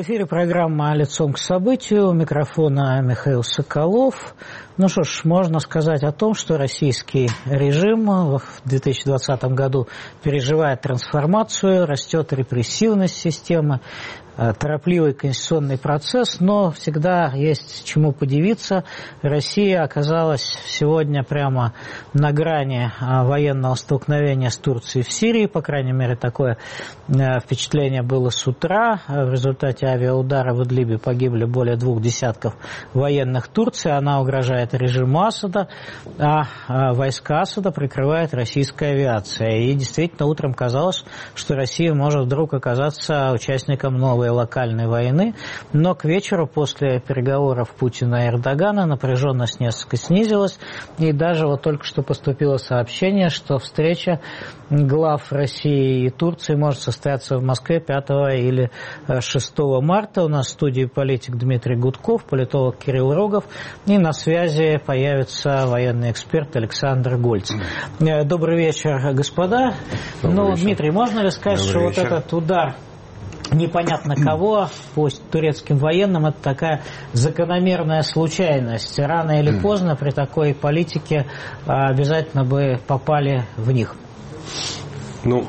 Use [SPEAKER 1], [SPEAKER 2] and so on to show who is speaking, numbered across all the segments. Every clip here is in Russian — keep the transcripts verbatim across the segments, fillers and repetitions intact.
[SPEAKER 1] эфире программа «Лицом к событию». У микрофона Михаил Соколов. Ну что ж, можно сказать о том, что российский режим в две тысячи двадцатом году переживает трансформацию, растет репрессивность системы, торопливый конституционный процесс, но всегда есть чему подивиться. Россия оказалась сегодня прямо на грани военного столкновения с Турцией в Сирии, по крайней мере, такое впечатление было с утра. В результате авиаудара в Идлибе погибли более двух десятков военных Турции, она угрожает режиму Асада, а войска Асада прикрывает российская авиация. И действительно, утром казалось, что Россия может вдруг оказаться участником новой локальной войны, но к вечеру после переговоров Путина и Эрдогана напряженность несколько снизилась, и даже вот только что поступило сообщение, что встреча глав России и Турции может состояться в Москве пятого или шестого марта. У нас в студии политик Дмитрий Гудков, политолог Кирилл Рогов, и на связи появится военный эксперт Александр Гольц. Добрый вечер, господа. Добрый ну, вечер. Дмитрий, можно ли сказать, Добрый что вечер. Вот этот удар непонятно кого по турецким военным — это такая закономерная случайность? Рано или поздно при такой политике обязательно бы попали в них.
[SPEAKER 2] Ну,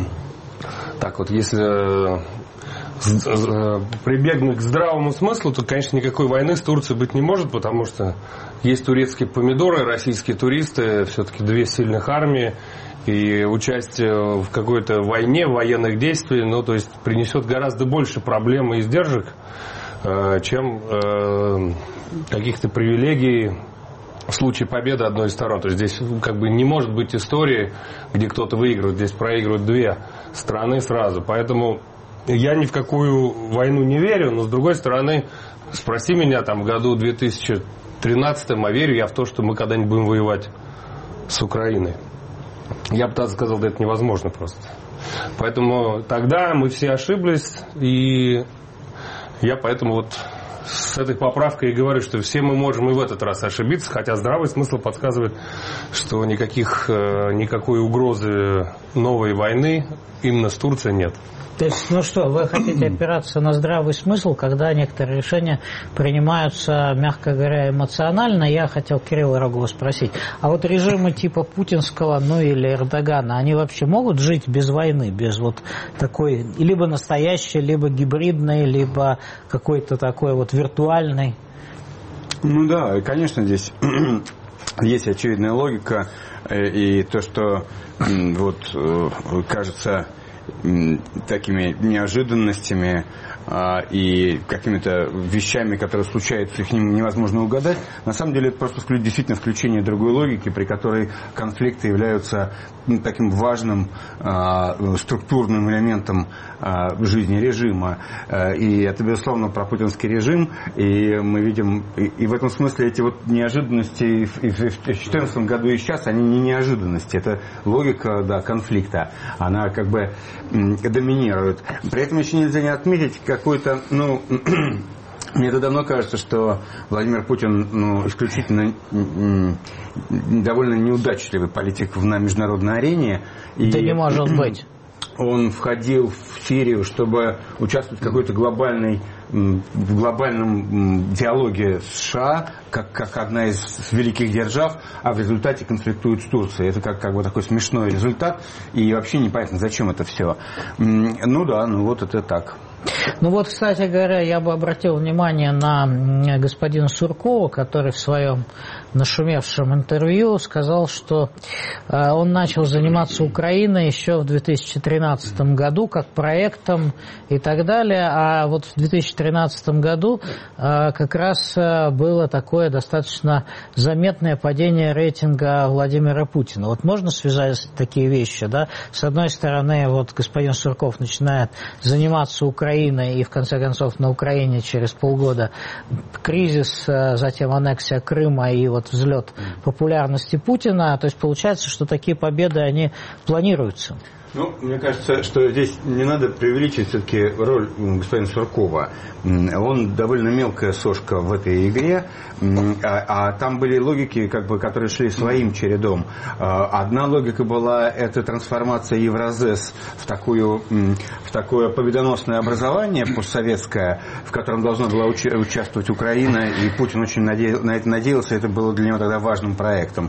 [SPEAKER 2] так вот, если прибегнуть к здравому смыслу, то, конечно, никакой войны с Турцией быть не может, потому что есть турецкие помидоры, российские туристы, все-таки две сильных армии. И участие в какой-то войне, в военных действиях, ну, то есть принесет гораздо больше проблем и издержек, чем каких-то привилегий в случае победы одной из сторон. То есть здесь как бы не может быть истории, где кто-то выигрывает, здесь проигрывают две страны сразу. Поэтому я ни в какую войну не верю, но с другой стороны, спроси меня там в году две тысячи тринадцатом, а верю я в то, что мы когда-нибудь будем воевать с Украиной. Я бы тогда сказал, да это невозможно просто. Поэтому тогда мы все ошиблись, и я поэтому вот с этой поправкой и говорю, что все мы можем и в этот раз ошибиться, хотя здравый смысл подсказывает, что никаких, никакой угрозы новой войны именно с Турцией нет.
[SPEAKER 1] То есть, ну что, вы хотите опираться на здравый смысл, когда некоторые решения принимаются, мягко говоря, эмоционально? Я хотел Кирилла Рогова спросить, а вот режимы типа путинского, ну или Эрдогана, они вообще могут жить без войны, без вот такой, либо настоящей, либо гибридной, либо какой-то такой вот виртуальной?
[SPEAKER 3] Ну да, конечно, здесь есть очевидная логика, и то, что вот кажется такими неожиданностями а, и какими-то вещами, которые случаются, их невозможно угадать. На самом деле это просто действительно включение другой логики, при которой конфликты являются ну, таким важным а, структурным элементом а, жизни режима. А, и это, безусловно, про путинский режим. И мы видим, и, и в этом смысле эти вот неожиданности и в, и в две тысячи четырнадцатом году и сейчас, они не неожиданности. Это логика, да, конфликта. Она как бы доминирует. При этом еще нельзя не отметить какой-то, ну, мне это давно кажется, что Владимир Путин, ну, исключительно довольно неудачливый политик на международной арене.
[SPEAKER 1] Да не может быть.
[SPEAKER 3] Он входил в Сирию, чтобы участвовать в какой-то глобальной, в глобальном диалоге с США, как, как одна из великих держав, а в результате конфликтует с Турцией. Это как, как бы такой смешной результат, и вообще непонятно, зачем это все. Ну да, ну вот это так.
[SPEAKER 1] Ну вот, кстати говоря, я бы обратил внимание на господина Суркова, который в своем нашумевшем интервью сказал, что э, он начал заниматься Украиной еще в две тысячи тринадцатом году как проектом и так далее, а вот в две тысячи тринадцатом году э, как раз э, было такое достаточно заметное падение рейтинга Владимира Путина. Вот можно связать такие вещи, да? С одной стороны, вот господин Сурков начинает заниматься Украиной, и в конце концов на Украине через полгода кризис, затем аннексия Крыма и вот взлет популярности Путина. То есть получается, что такие победы, они планируются.
[SPEAKER 3] Ну, мне кажется, что здесь не надо преувеличивать все-таки роль господина Суркова. Он довольно мелкая сошка в этой игре, а, а там были логики, как бы, которые шли своим чередом. Одна логика была — это трансформация Евразес в, такую, в такое победоносное образование постсоветское, в котором должна была уча- участвовать Украина, и Путин очень надеял, на это надеялся, это было для него тогда важным проектом.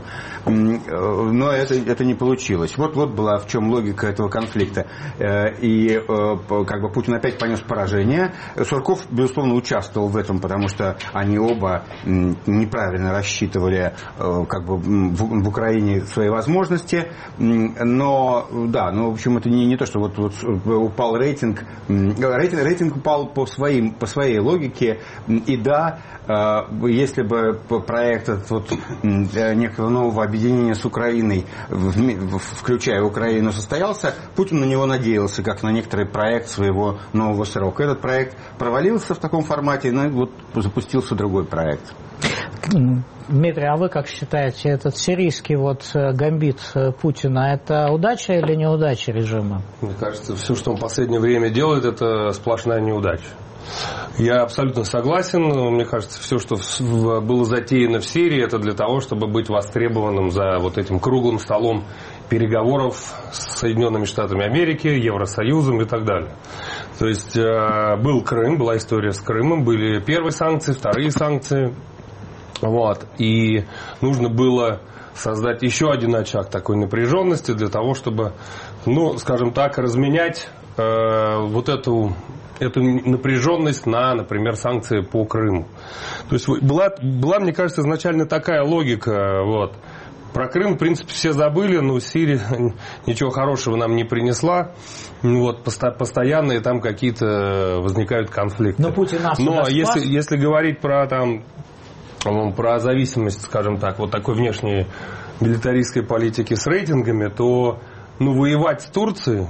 [SPEAKER 3] Но это, это не получилось. Вот, вот была в чем логика этого конфликта. И как бы Путин опять понес поражение. Сурков, безусловно, участвовал в этом, потому что они оба неправильно рассчитывали как бы в Украине свои возможности. Но, да, ну, в общем, это не, не то, что вот, вот упал рейтинг. рейтинг. Рейтинг упал по, своим, по своей логике. И да, если бы проект этот вот, некого нового объединения с Украиной, включая Украину, состоялся, Путин на него надеялся, как на некоторый проект своего нового срока. Этот проект провалился в таком формате, но вот запустился другой проект.
[SPEAKER 1] Дмитрий, а вы как считаете, этот сирийский вот гамбит Путина, это удача или неудача режима?
[SPEAKER 2] Мне кажется, все, что он в последнее время делает, это сплошная неудача. Я абсолютно согласен. Мне кажется, все, что было затеяно в Сирии, это для того, чтобы быть востребованным за вот этим круглым столом переговоров с Соединенными Штатами Америки, Евросоюзом и так далее. То есть был Крым, была история с Крымом, были первые санкции, вторые санкции. Вот. И нужно было создать еще один очаг такой напряженности для того, чтобы, ну, скажем так, разменять э, вот эту, эту напряженность на, например, санкции по Крыму. То есть была, была, мне кажется, изначально такая логика. Вот. Про Крым, в принципе, все забыли, но Сирия ничего хорошего нам не принесла. Вот, постоянные там какие-то возникают конфликты.
[SPEAKER 1] Но Путин нас
[SPEAKER 2] Но если, если говорить про там, про зависимость, скажем так, вот такой внешней милитаристской политики с рейтингами, то ну, воевать с Турцией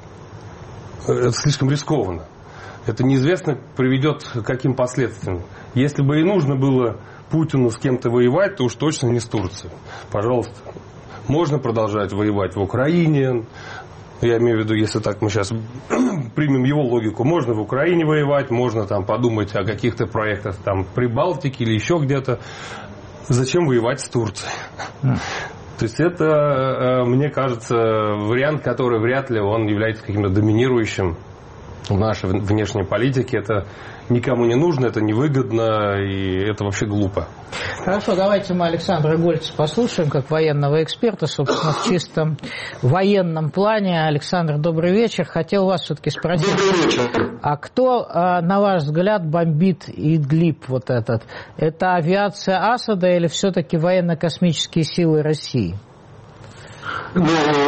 [SPEAKER 2] это слишком рискованно. Это неизвестно приведет к каким последствиям. Если бы и нужно было Путину с кем-то воевать, то уж точно не с Турцией. Пожалуйста. Можно продолжать воевать в Украине. Я имею в виду, если так мы сейчас примем его логику, можно в Украине воевать, можно там подумать о каких-то проектах там при Балтике или еще где-то. Зачем воевать с Турцией? Mm. То есть это, мне кажется, вариант, который вряд ли он является каким-то доминирующим в нашей внешней политике. Это никому не нужно, это невыгодно и это вообще глупо.
[SPEAKER 1] Хорошо, давайте мы Александра Гольца послушаем, как военного эксперта, собственно, в чистом военном плане. Александр, добрый вечер. Хотел вас все-таки спросить, а кто, на ваш взгляд, бомбит Идлиб вот этот? Это авиация Асада или все-таки военно-космические силы России?
[SPEAKER 4] Ну,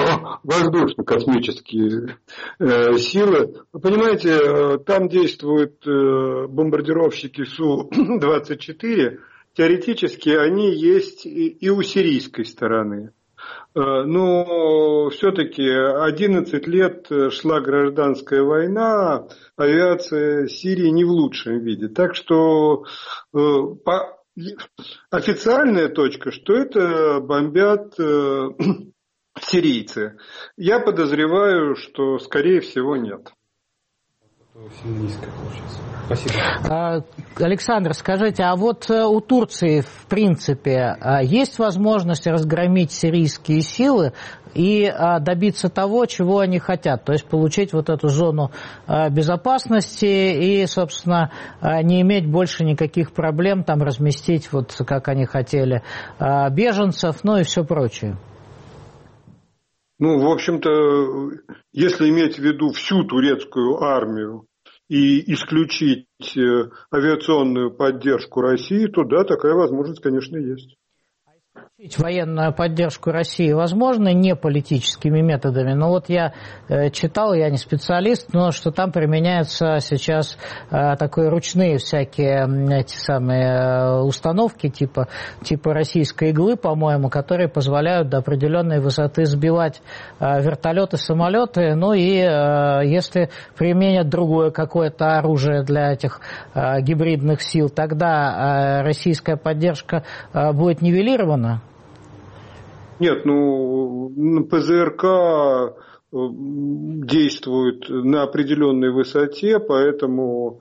[SPEAKER 4] воздушно-космические э, силы. Вы понимаете, э, там действуют э, бомбардировщики Су двадцать четыре. Теоретически они есть и, и у сирийской стороны. Э, но все-таки одиннадцать лет шла гражданская война, авиация Сирии не в лучшем виде. Так что э, по, официальная точка, что это бомбят... Э, сирийцы. Я подозреваю, что, скорее всего, нет.
[SPEAKER 1] Спасибо. Александр, скажите, а вот у Турции, в принципе, есть возможность разгромить сирийские силы и добиться того, чего они хотят, то есть получить вот эту зону безопасности и, собственно, не иметь больше никаких проблем, там разместить, вот как они хотели, беженцев, ну и все прочее?
[SPEAKER 4] Ну, в общем-то, если иметь в виду всю турецкую армию и исключить авиационную поддержку России, то да, такая возможность, конечно, есть.
[SPEAKER 1] Военную поддержку России возможно не политическими методами, но вот я э, читал, я не специалист, но что там применяются сейчас э, такие ручные всякие эти самые э, установки типа, типа российской иглы, по-моему, которые позволяют до определенной высоты сбивать э, вертолеты, самолеты, ну и э, если применят другое какое-то оружие для этих э, гибридных сил, тогда э, российская поддержка э, будет нивелирована?
[SPEAKER 4] Нет, ну, ПЗРК действуют на определенной высоте, поэтому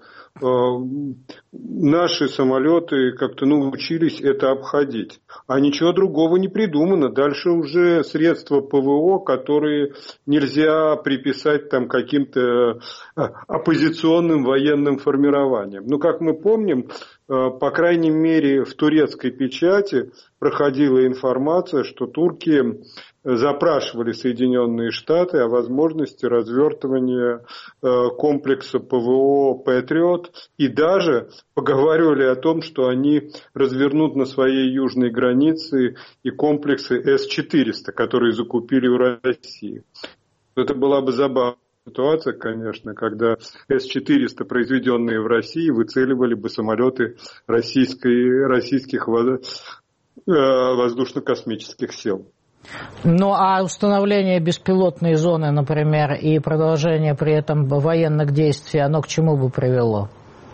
[SPEAKER 4] наши самолеты как-то научились это обходить. А ничего другого не придумано. Дальше уже средства ПВО, которые нельзя приписать там каким-то оппозиционным военным формированиям. Ну, как мы помним, по крайней мере, в турецкой печати проходила информация, что турки запрашивали Соединенные Штаты о возможности развертывания комплекса ПВО «Патриот» и даже поговаривали о том, что они развернут на своей южной границе и комплексы эс четыреста, которые закупили у России. Это была бы забавная ситуация, конечно, когда эс четыреста, произведенные в России, выцеливали бы самолеты российской, российских воздушно-космических сил.
[SPEAKER 1] Ну, а установление беспилотной зоны, например, и продолжение при этом военных действий, оно к чему бы привело?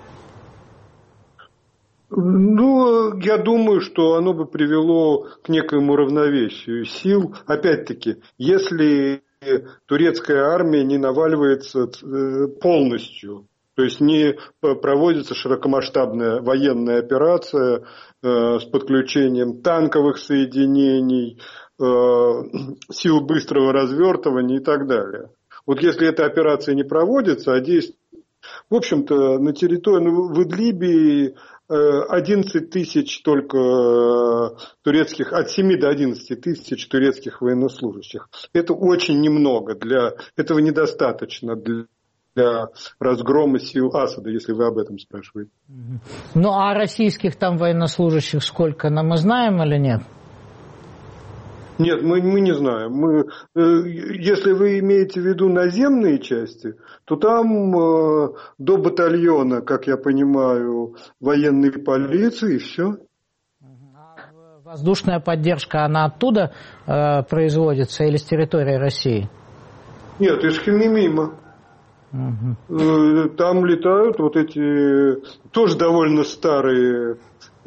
[SPEAKER 4] Ну, я думаю, что оно бы привело к некоему равновесию сил. Опять-таки, если турецкая армия не наваливается полностью, то есть не проводится широкомасштабная военная операция с подключением танковых соединений, сил быстрого развертывания и так далее. Вот если эта операция не проводится, а действует, в общем-то, на территории, ну, в Идлибе одиннадцать тысяч только турецких, от семи до одиннадцати тысяч турецких военнослужащих. Это очень немного, для, этого недостаточно для, для разгрома сил Асада, если вы об этом спрашиваете.
[SPEAKER 1] Ну, а российских там военнослужащих сколько, мы знаем или нет?
[SPEAKER 4] Нет, мы, мы не знаем. Мы, если вы имеете в виду наземные части, то там э, до батальона, как я понимаю, военной полиции и все.
[SPEAKER 1] А воздушная поддержка, она оттуда э, производится или с территории России?
[SPEAKER 4] Нет, из Химимима. Угу. Там летают вот эти тоже довольно старые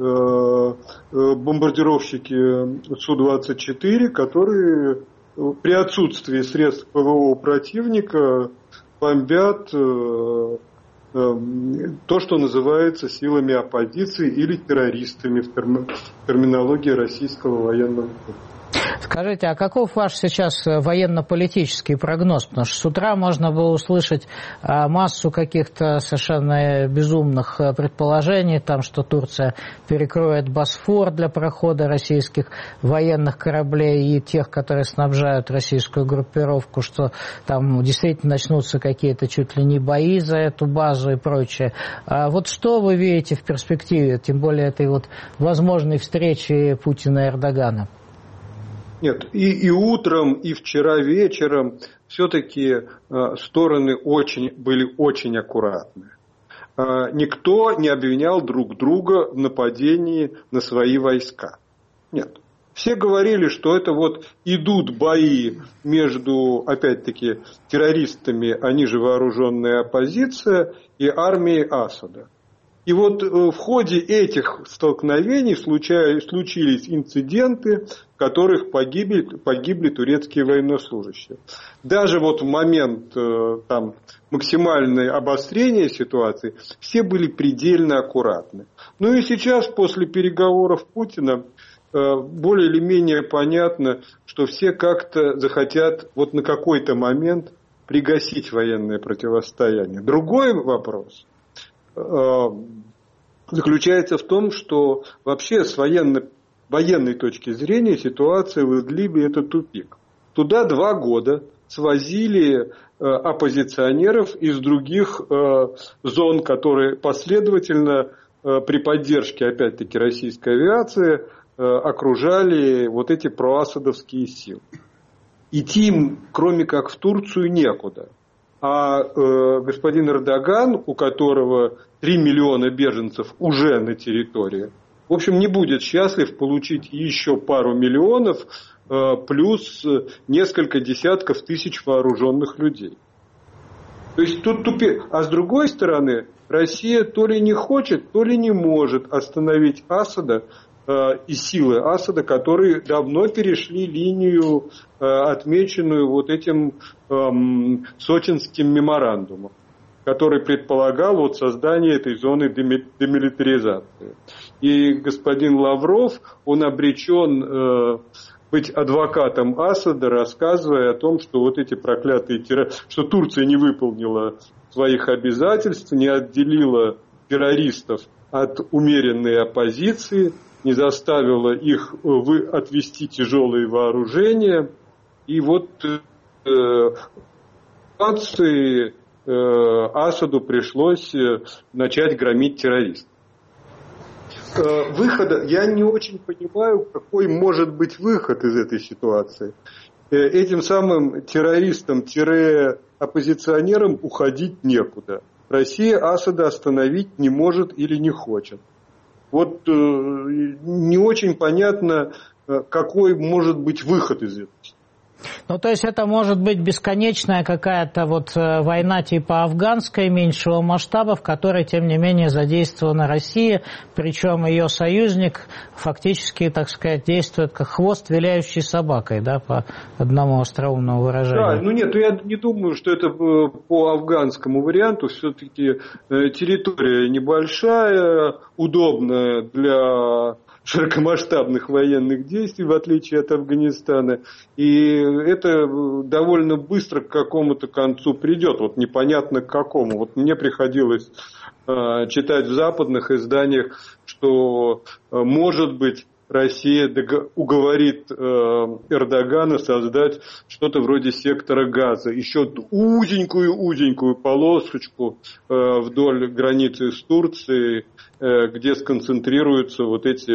[SPEAKER 4] бомбардировщики Су двадцать четыре, которые при отсутствии средств ПВО противника бомбят то, что называется силами оппозиции или террористами в терминологии российского военного флота.
[SPEAKER 1] Скажите, а каков ваш сейчас военно-политический прогноз? Потому что с утра можно было услышать массу каких-то совершенно безумных предположений, там, что Турция перекроет Босфор для прохода российских военных кораблей и тех, которые снабжают российскую группировку, что там действительно начнутся какие-то чуть ли не бои за эту базу и прочее. А вот что вы видите в перспективе, тем более этой вот возможной встречи Путина и Эрдогана?
[SPEAKER 4] Нет, и, и утром, и вчера вечером все-таки э, стороны очень, были очень аккуратны. Э, никто не обвинял друг друга в нападении на свои войска. Нет. Все говорили, что это вот идут бои между, опять-таки, террористами, они же вооруженная оппозиция, и армией Асада. И вот в ходе этих столкновений случились инциденты, в которых погибли, погибли турецкие военнослужащие. Даже вот в момент там, максимального обострения ситуации все были предельно аккуратны. Ну и сейчас, после переговоров Путина, более или менее понятно, что все как-то захотят вот на какой-то момент пригасить военное противостояние. Другой вопрос заключается в том, что вообще с военно, военной точки зрения ситуация в Идлибе – это тупик. Туда два года свозили оппозиционеров из других зон, которые последовательно при поддержке, опять-таки, российской авиации окружали вот эти проасадовские силы. Идти им, кроме как в Турцию, некуда. А э, господин Эрдоган, у которого три миллиона беженцев уже на территории, в общем, не будет счастлив получить еще пару миллионов э, плюс несколько десятков тысяч вооруженных людей. То есть тут тупик. А с другой стороны, Россия то ли не хочет, то ли не может остановить Асада, и силы Асада, которые давно перешли линию, отмеченную вот этим сочинским меморандумом, который предполагал вот создание этой зоны демилитаризации. И господин Лавров, он обречен быть адвокатом Асада, рассказывая о том, что вот эти проклятые террористы, что Турция не выполнила своих обязательств, не отделила террористов от умеренной оппозиции, не заставила их отвести тяжелые вооружения. И вот э, э, Асаду пришлось начать громить террористов. Выхода, я не очень понимаю, какой может быть выход из этой ситуации. Этим самым террористам-оппозиционерам уходить некуда. Россия Асада остановить не может или не хочет. Вот э, не очень понятно, какой может быть выход из этого.
[SPEAKER 1] Ну, то есть это может быть бесконечная какая-то вот война типа афганской, меньшего масштаба, в которой, тем не менее, задействована Россия, причем ее союзник фактически, так сказать, действует как хвост виляющей собакой, да, по одному остроумному выражению.
[SPEAKER 4] Да, ну нет, я не думаю, что это по афганскому варианту, все-таки территория небольшая, удобная для широкомасштабных военных действий, в отличие от Афганистана. И это довольно быстро к какому-то концу придет. Вот непонятно к какому. Вот мне приходилось э, читать в западных изданиях, что, э, может быть, Россия уговорит э, Эрдогана создать что-то вроде сектора Газа. Еще узенькую-узенькую полосочку э, вдоль границы с Турцией, э, где сконцентрируются вот эти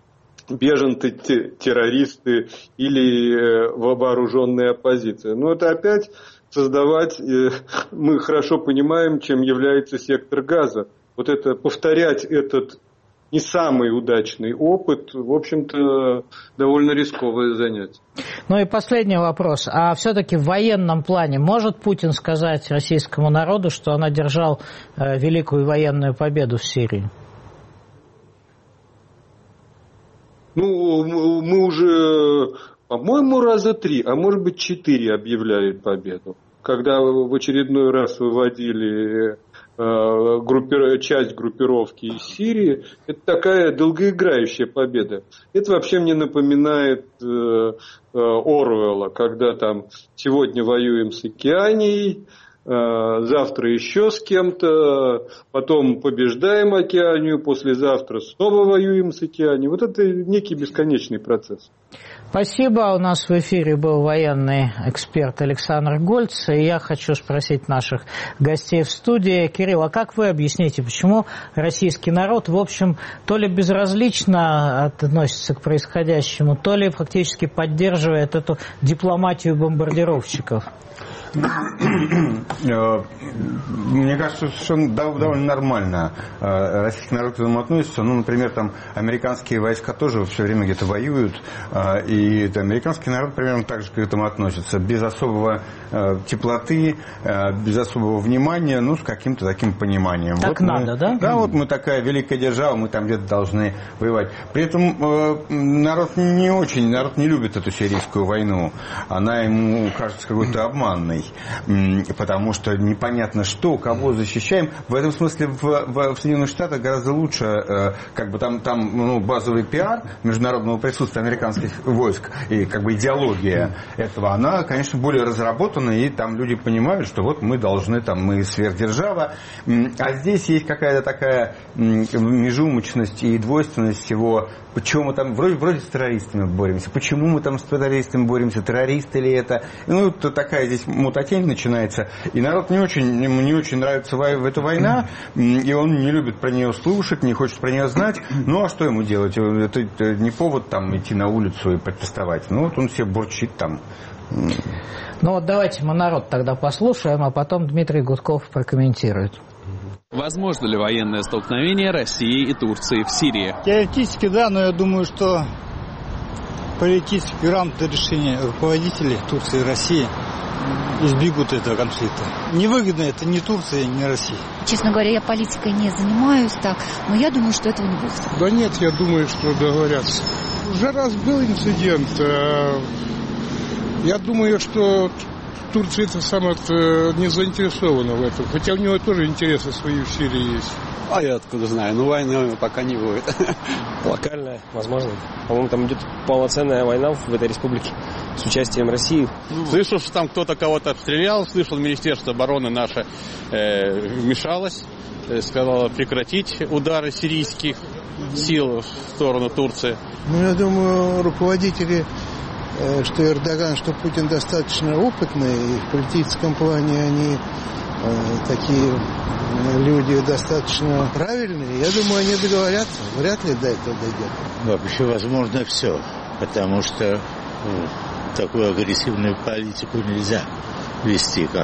[SPEAKER 4] беженцы-террористы или э, вооруженная оппозиция. Но это опять создавать, э, мы хорошо понимаем, чем является сектор Газа. Вот это, повторять этот не самый удачный опыт, в общем-то, довольно рисковое занятие.
[SPEAKER 1] Ну и последний вопрос. А все-таки в военном плане может Путин сказать российскому народу, что он одержал э, великую военную победу в Сирии?
[SPEAKER 4] Ну, мы уже, по-моему, раза три, а может быть четыре объявляли победу. Когда в очередной раз выводили группир... часть группировки из Сирии, это такая долгоиграющая победа. Это вообще мне напоминает э, Оруэлла, когда там сегодня воюем с Океанией, э, завтра еще с кем-то, потом побеждаем Океанию, послезавтра снова воюем с Океанией. Вот это некий бесконечный процесс.
[SPEAKER 1] Спасибо. У нас в эфире был военный эксперт Александр Гольц. И я хочу спросить наших гостей в студии. Кирилл, а как вы объясните, почему российский народ, в общем, то ли безразлично относится к происходящему, то ли фактически поддерживает эту дипломатию бомбардировщиков?
[SPEAKER 3] Мне кажется, совершенно довольно нормально российский народ к этому относится. Ну, например, там американские войска тоже все время где-то воюют, и это, американский народ примерно так же к этому относится, без особого теплоты, без особого внимания, ну, с каким-то таким пониманием.
[SPEAKER 1] Так
[SPEAKER 3] вот
[SPEAKER 1] надо,
[SPEAKER 3] мы,
[SPEAKER 1] да?
[SPEAKER 3] Да, вот мы такая великая держава, мы там где-то должны воевать. При этом народ не очень, народ не любит эту сирийскую войну. Она ему кажется какой-то обманной. Потому что непонятно что, кого защищаем. В этом смысле в, в, в Соединенных Штатах гораздо лучше, э, как бы там, там ну, базовый пиар международного присутствия американских войск и как бы идеология этого, она, конечно, более разработана, и там люди понимают, что вот мы должны, там, мы сверхдержава. А здесь есть какая-то такая межумочность и двойственность всего. Почему мы там вроде, вроде с террористами боремся? Почему мы там с террористами боремся? Террористы ли это? Ну, то такая здесь мутатень начинается. И народ не очень, ему не очень нравится эта война, и он не любит про нее слушать, не хочет про нее знать. Ну, а что ему делать? Это, это не повод там идти на улицу и протестовать. Ну, вот он себе бурчит там.
[SPEAKER 1] Ну, вот давайте мы народ тогда послушаем, а потом Дмитрий Гудков прокомментирует.
[SPEAKER 5] Возможно ли военное столкновение России и Турции в Сирии?
[SPEAKER 6] Теоретически да, но я думаю, что политически грамотное решение руководителей Турции и России избегут этого конфликта. Невыгодно это ни Турции, ни России.
[SPEAKER 7] Честно говоря, я политикой не занимаюсь так, но я думаю, что этого не будет.
[SPEAKER 8] Да нет, я думаю, что договорятся. Уже раз был инцидент. Я думаю, что Турция это сама не заинтересована в этом. Хотя у него тоже интересы свои в Сирии есть.
[SPEAKER 9] А я откуда знаю? Ну, войны пока не будет.
[SPEAKER 10] Локальная, возможно. По-моему, там идет полноценная война в этой республике с участием России.
[SPEAKER 9] Ну, слышал, что там кто-то кого-то обстрелял. Слышал, Министерство обороны наше э, вмешалось. Э, сказало прекратить удары сирийских сил в сторону Турции.
[SPEAKER 11] Ну, я думаю, руководители, э, что Эрдоган, что Путин достаточно опытные. И в политическом плане они э, такие... люди достаточно правильные. Я думаю, они договорятся. Вряд ли до этого дойдет.
[SPEAKER 12] Вообще возможно все. Потому что ну, такую агрессивную политику нельзя вести, как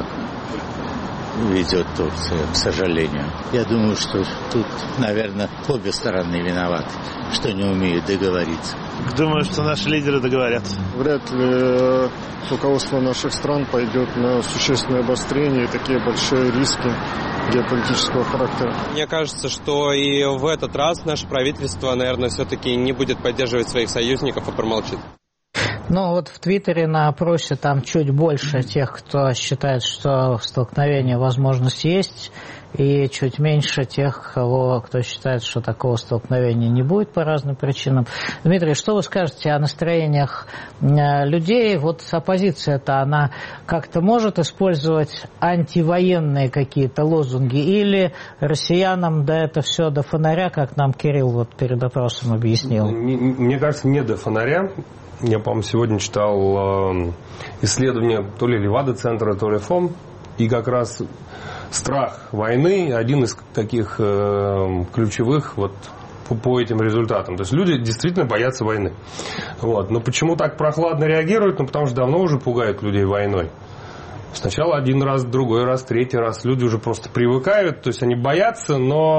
[SPEAKER 12] ведет Турция, к сожалению. Я думаю, что тут, наверное, обе стороны виноваты, что не умеют договориться.
[SPEAKER 13] Думаю, что наши лидеры договорятся.
[SPEAKER 14] Вряд ли руководство наших стран пойдет на существенное обострение и такие большие риски геополитического характера.
[SPEAKER 10] Мне кажется, что и в этот раз наше правительство, наверное, все-таки не будет поддерживать своих союзников, а промолчит.
[SPEAKER 1] Ну вот в Твиттере на опросе там чуть больше тех, кто считает, что столкновение возможность есть, и чуть меньше тех, кого, кто считает, что такого столкновения не будет по разным причинам. Дмитрий, что вы скажете о настроениях людей? Вот оппозиция-то, она как-то может использовать антивоенные какие-то лозунги, или россиянам да это все до фонаря, как нам Кирилл вот перед опросом объяснил?
[SPEAKER 2] Мне кажется, не до фонаря. Я, по-моему, сегодня читал исследование то ли Левада-центра, то ли ФОМ, и как раз страх войны один из таких э, ключевых вот по, по этим результатам. То есть люди действительно боятся войны. Вот. Но почему так прохладно реагируют? Ну, потому что давно уже пугают людей войной. Сначала один раз, другой раз, третий раз. Люди уже просто привыкают, то есть они боятся,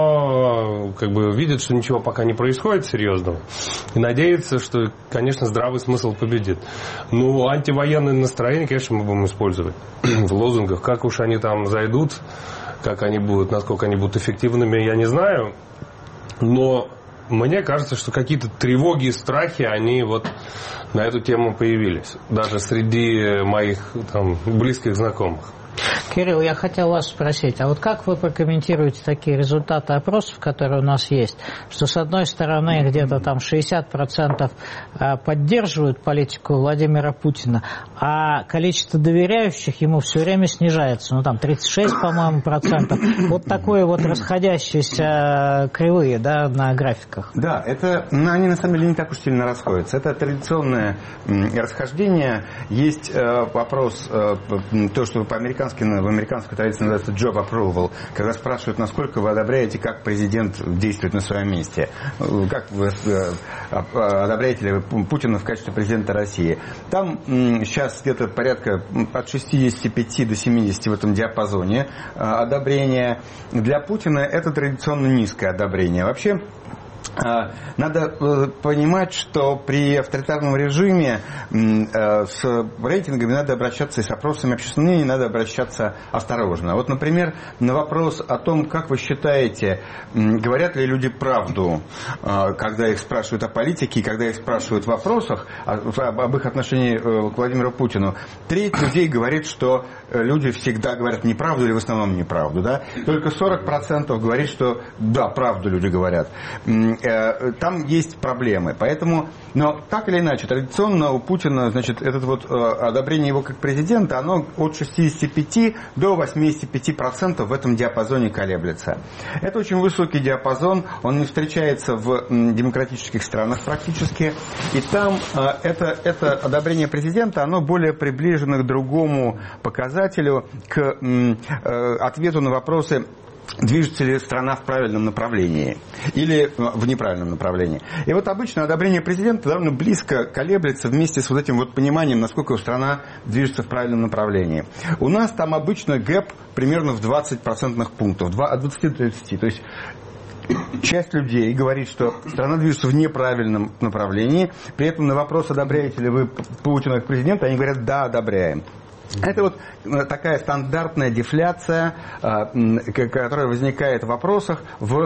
[SPEAKER 2] но как бы видят, что ничего пока не происходит серьезного. И надеются, что, конечно, здравый смысл победит. Ну, антивоенные настроения, конечно, мы будем использовать в лозунгах. Как уж они там зайдут, как они будут, насколько они будут эффективными, я не знаю. Но мне кажется, что какие-то тревоги и страхи, они вот на эту тему появились. Даже среди моих там близких знакомых.
[SPEAKER 1] Кирилл, я хотел вас спросить, а вот как вы прокомментируете такие результаты опросов, которые у нас есть, что с одной стороны где-то там шестьдесят процентов поддерживают политику Владимира Путина, а количество доверяющих ему все время снижается, ну там тридцать шесть, по-моему, процентов. Вот такое вот расходящиеся кривые, да, на графиках.
[SPEAKER 3] Да, это, ну, они на самом деле не так уж сильно расходятся. Это традиционное расхождение. Есть э, вопрос, э, то, что по-американски в американской традиции называется job approval, когда спрашивают, насколько вы одобряете, как президент действует на своем месте. Как вы одобряете ли вы Путина в качестве президента России. Там сейчас где-то порядка от шестидесяти пяти до семидесяти в этом диапазоне одобрения. Для Путина это традиционно низкое одобрение. Вообще, надо понимать, что при авторитарном режиме с рейтингами надо обращаться, и с опросами общественного мнения надо обращаться осторожно. Вот, например, на вопрос о том, как вы считаете, говорят ли люди правду, когда их спрашивают о политике, и когда их спрашивают в вопросах об их отношении к Владимиру Путину, треть людей говорит, что люди всегда говорят неправду или в основном неправду. Да? Только сорок процентов говорит, что да, правду люди говорят. Там есть проблемы. Поэтому, но так или иначе, традиционно у Путина, значит, это вот одобрение его как президента, оно от шестидесяти пяти до восьмидесяти пяти процентов в этом диапазоне колеблется. Это очень высокий диапазон, он не встречается в демократических странах практически. И там это, это одобрение президента, оно более приближено к другому показателю, к ответу на вопросы, движется ли страна в правильном направлении или в неправильном направлении. И вот обычно одобрение президента довольно близко колеблется вместе с вот этим вот пониманием, насколько страна движется в правильном направлении. У нас там обычно гэп примерно в двадцать процентных пунктов, от двадцати до тридцати. То есть часть людей говорит, что страна движется в неправильном направлении. При этом на вопрос, одобряете ли вы Путина как президента, они говорят, да, одобряем. Это вот такая стандартная дефляция, которая возникает в вопросах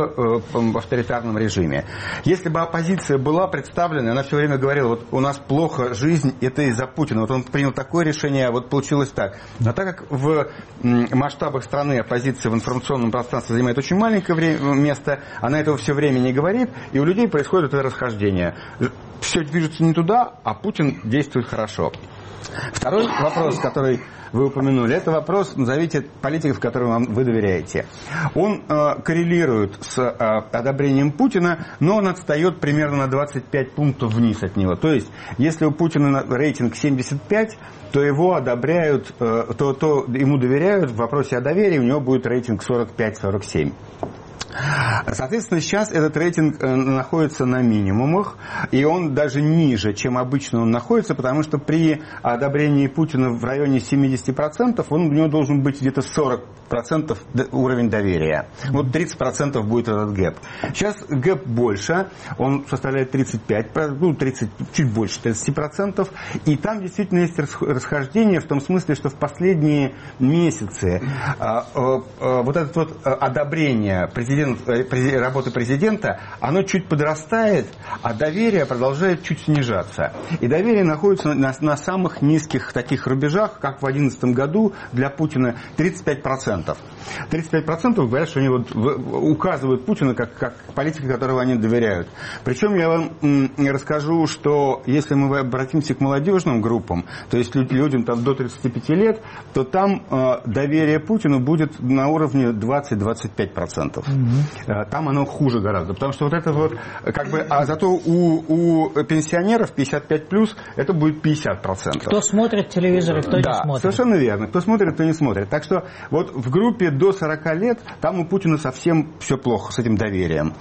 [SPEAKER 3] в авторитарном режиме. Если бы оппозиция была представлена, она все время говорила, вот у нас плохо жизнь, это из-за Путина. Вот он принял такое решение, а вот получилось так. А так как в масштабах страны оппозиция в информационном пространстве занимает очень маленькое место, она этого все время не говорит, и у людей происходит это расхождение. Все движется не туда, а Путин действует хорошо. Второй вопрос, который вы упомянули, это вопрос, назовите политиков, которым вы доверяете. Он э, коррелирует с э, одобрением Путина, но он отстает примерно на двадцать пять пунктов вниз от него. То есть, если у Путина рейтинг семьдесят пять, то его одобряют, э, то, то ему доверяют в вопросе о доверии, у него будет рейтинг сорок пять - сорок семь. Соответственно, сейчас этот рейтинг находится на минимумах, и он даже ниже, чем обычно он находится, потому что при одобрении Путина в районе семьдесят процентов он, у него должен быть где-то сорок процентов уровень доверия. Вот тридцать процентов будет этот гэп. Сейчас гэп больше, он составляет тридцать пять, ну, тридцать, чуть больше тридцать процентов, и там действительно есть расхождение в том смысле, что в последние месяцы а, а, а, вот это вот одобрение президента, работы президента, оно чуть подрастает, а доверие продолжает чуть снижаться. И доверие находится на, на самых низких таких рубежах, как в две тысячи одиннадцатом году для Путина тридцать пять процентов. тридцать пять процентов говорят, что они вот указывают Путина как, как политика, которого они доверяют. Причем я вам м, расскажу, что если мы обратимся к молодежным группам, то есть людям там, до тридцати пяти лет, то там э, доверие Путину будет на уровне двадцать - двадцать пять процентов. Mm-hmm. Там оно хуже гораздо. Потому что вот это вот, как бы, а зато у, у пенсионеров пятьдесят пять плюс это будет пятьдесят процентов.
[SPEAKER 1] Кто смотрит телевизор и кто
[SPEAKER 3] да,
[SPEAKER 1] не смотрит.
[SPEAKER 3] Совершенно верно. Кто смотрит, кто не смотрит. Так что вот в группе до сорока лет там у Путина совсем все плохо с этим доверием.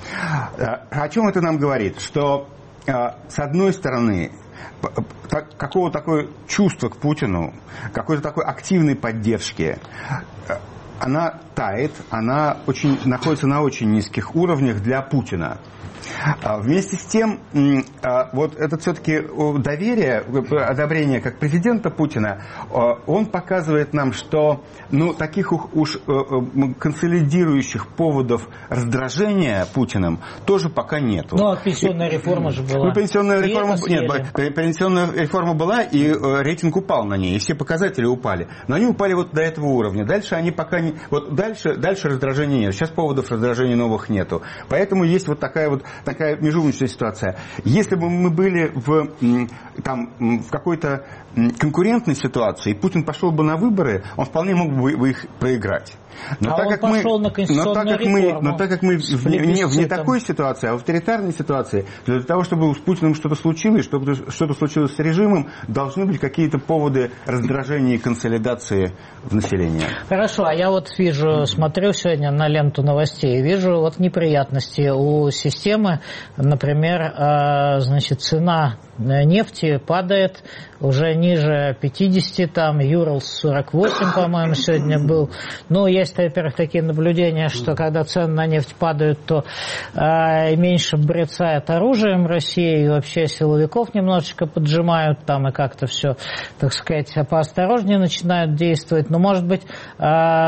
[SPEAKER 3] О чем это нам говорит? Что с одной стороны, какого такое чувство к Путину, какой-то такой активной поддержки, она тает, она очень, находится на очень низких уровнях для Путина. Вместе с тем, вот это все-таки доверие, одобрение как президента Путина, он показывает нам, что ну, таких уж консолидирующих поводов раздражения Путиным тоже пока нету.
[SPEAKER 1] Ну, а пенсионная реформа же была.
[SPEAKER 3] Ну, пенсионная реформа, нет, пенсионная реформа была, и рейтинг упал на ней, и все показатели упали. Но они упали вот до этого уровня. Дальше они пока не... Вот дальше, дальше раздражения нет. Сейчас поводов раздражения новых нету. Поэтому есть вот такая вот такая межугнущая ситуация. Если бы мы были в, там, в какой-то конкурентной ситуации, и Путин пошел бы на выборы, он вполне мог бы их проиграть. Но,
[SPEAKER 1] а
[SPEAKER 3] так
[SPEAKER 1] он
[SPEAKER 3] как
[SPEAKER 1] пошел
[SPEAKER 3] мы,
[SPEAKER 1] на конституционную
[SPEAKER 3] но так как
[SPEAKER 1] реформу.
[SPEAKER 3] мы, но так как мы в не, не, в не такой ситуации, а в авторитарной ситуации, для того, чтобы с Путиным что-то случилось, чтобы что-то случилось с режимом, должны быть какие-то поводы раздражения и консолидации в населении.
[SPEAKER 1] Хорошо, а я вот вижу, смотрю сегодня на ленту новостей, вижу вот неприятности у системы. Например, значит, цена нефти падает уже ниже пятидесяти, там Юралс сорок восемь, по-моему, сегодня был. Ну, есть, во-первых, такие наблюдения, что когда цены на нефть падают, то э, меньше брецает оружием России, и вообще силовиков немножечко поджимают там, и как-то все, так сказать, поосторожнее начинают действовать. Но, может быть, э,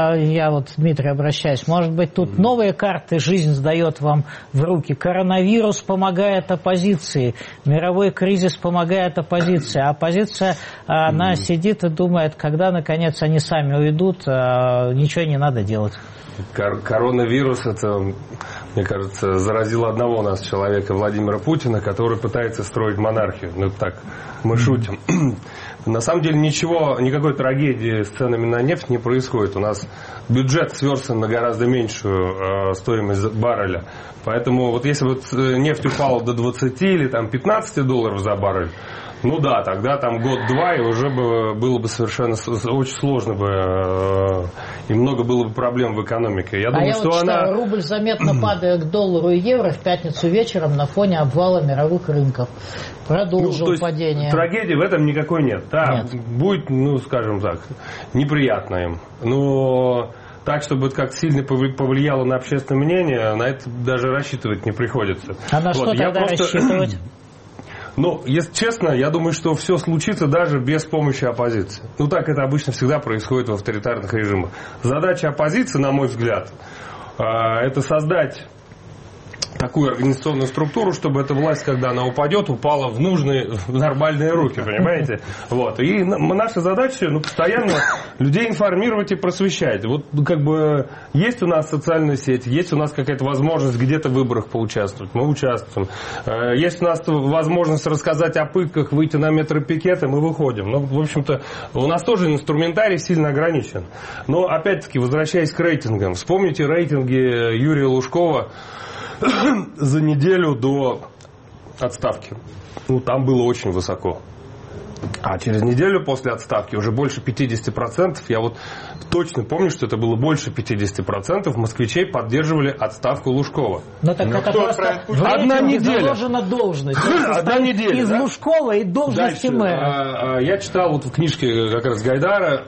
[SPEAKER 1] я вот, Дмитрий, обращаюсь, может быть, тут новые карты жизнь сдает вам в руки. Коронавирус помогает оппозиции, мировой кризис помогает оппозиции, а оппозиция, она сидит и думает, когда, наконец, они сами уйдут, ничего не надо делать.
[SPEAKER 2] Коронавирус, это, мне кажется, заразил одного у нас человека, Владимира Путина, который пытается строить монархию. Ну, так, мы шутим. На самом деле ничего, никакой трагедии с ценами на нефть не происходит. У нас бюджет сверстан на гораздо меньшую э, стоимость барреля. Поэтому вот если вот нефть упала до двадцати или там пятнадцати долларов за баррель, ну да, тогда там год-два, и уже бы, было бы совершенно очень сложно бы, э, и много было бы проблем в экономике. Я
[SPEAKER 1] а
[SPEAKER 2] думаю,
[SPEAKER 1] я
[SPEAKER 2] что
[SPEAKER 1] вот читаю,
[SPEAKER 2] она...
[SPEAKER 1] рубль заметно падает к доллару и евро в пятницу вечером на фоне обвала мировых рынков. Продолжил ну, падение.
[SPEAKER 2] Трагедии в этом никакой нет. Да, нет. Будет, ну, скажем так, неприятно им. Но... Так, чтобы это как-то сильно повлияло на общественное мнение, на это даже рассчитывать не приходится.
[SPEAKER 1] А на вот, что тогда просто... рассчитывать?
[SPEAKER 2] Но, если честно, я думаю, что все случится даже без помощи оппозиции. Ну, так это обычно всегда происходит в авторитарных режимах. Задача оппозиции, на мой взгляд, это создать такую организационную структуру, чтобы эта власть, когда она упадет, упала в нужные, в нормальные руки, понимаете? Вот. И наша задача, ну, постоянно людей информировать и просвещать. Вот, как бы, есть у нас социальные сети, есть у нас какая-то возможность где-то в выборах поучаствовать, мы участвуем. Есть у нас возможность рассказать о пытках, выйти на метропикеты, мы выходим. Ну, в общем-то, у нас тоже инструментарий сильно ограничен. Но, опять-таки, возвращаясь к рейтингам, вспомните рейтинги Юрия Лужкова за неделю до отставки. Ну, там было очень высоко. А через неделю после отставки уже больше пятьдесят процентов, я вот точно помню, что это было больше пятьдесят процентов москвичей поддерживали отставку Лужкова.
[SPEAKER 1] Ну, так это просто в
[SPEAKER 2] одна неделя
[SPEAKER 1] заложена должность.
[SPEAKER 2] Одна неделя.
[SPEAKER 1] Из
[SPEAKER 2] да?
[SPEAKER 1] Лужкова и должности
[SPEAKER 2] Дальше.
[SPEAKER 1] мэра.
[SPEAKER 2] Я читал вот в книжке как раз Гайдара,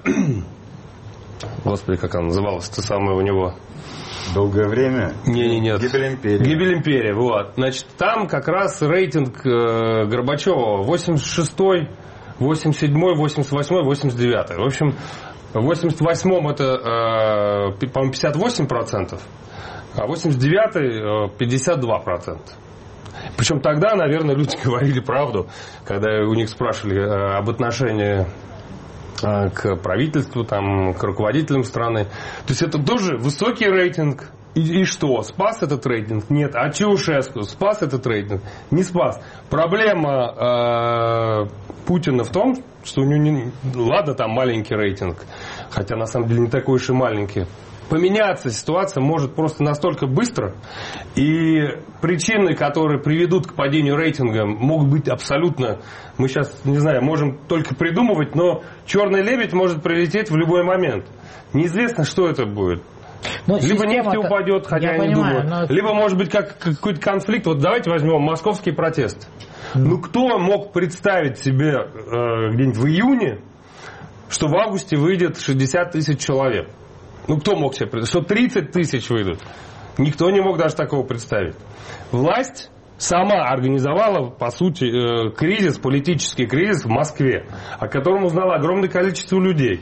[SPEAKER 2] господи, как она называлась, то самое у него...
[SPEAKER 3] Долгое время?
[SPEAKER 2] Не, не, нет.
[SPEAKER 3] Гибель империи.
[SPEAKER 2] Гибель империи, вот. Значит, там как раз рейтинг э, Горбачева восемьдесят шестой, восемьдесят седьмой, восемьдесят восьмой, восемьдесят девятый. В общем, в восемьдесят восьмом это, э, по-моему, пятьдесят восемь процентов, а восемьдесят девятый э, пятьдесят два процента. Причем тогда, наверное, люди говорили правду, когда у них спрашивали э, об отношении к правительству, там, к руководителям страны. То есть это тоже высокий рейтинг. И, и что? Спас этот рейтинг? Нет. А Чаушеску спас этот рейтинг? Не спас. Проблема э, Путина в том, что у него не... Ладно, там маленький рейтинг, хотя на самом деле не такой уж и маленький. Поменяться ситуация может просто настолько быстро, и причины, которые приведут к падению рейтинга, могут быть абсолютно, мы сейчас, не знаю, можем только придумывать, но черный лебедь может прилететь в любой момент. Неизвестно, что это будет. Но либо нефть упадет, хотя я, я не понимаю, думаю. Но... Либо, может быть, как какой-то конфликт. Вот давайте возьмем московский протест. Mm. Ну, кто мог представить себе э, где-нибудь в июне, что в августе выйдет шестьдесят тысяч человек? Ну, кто мог себе представить? Что тридцать тысяч выйдут? Никто не мог даже такого представить. Власть сама организовала, по сути, кризис, политический кризис в Москве, о котором узнало огромное количество людей.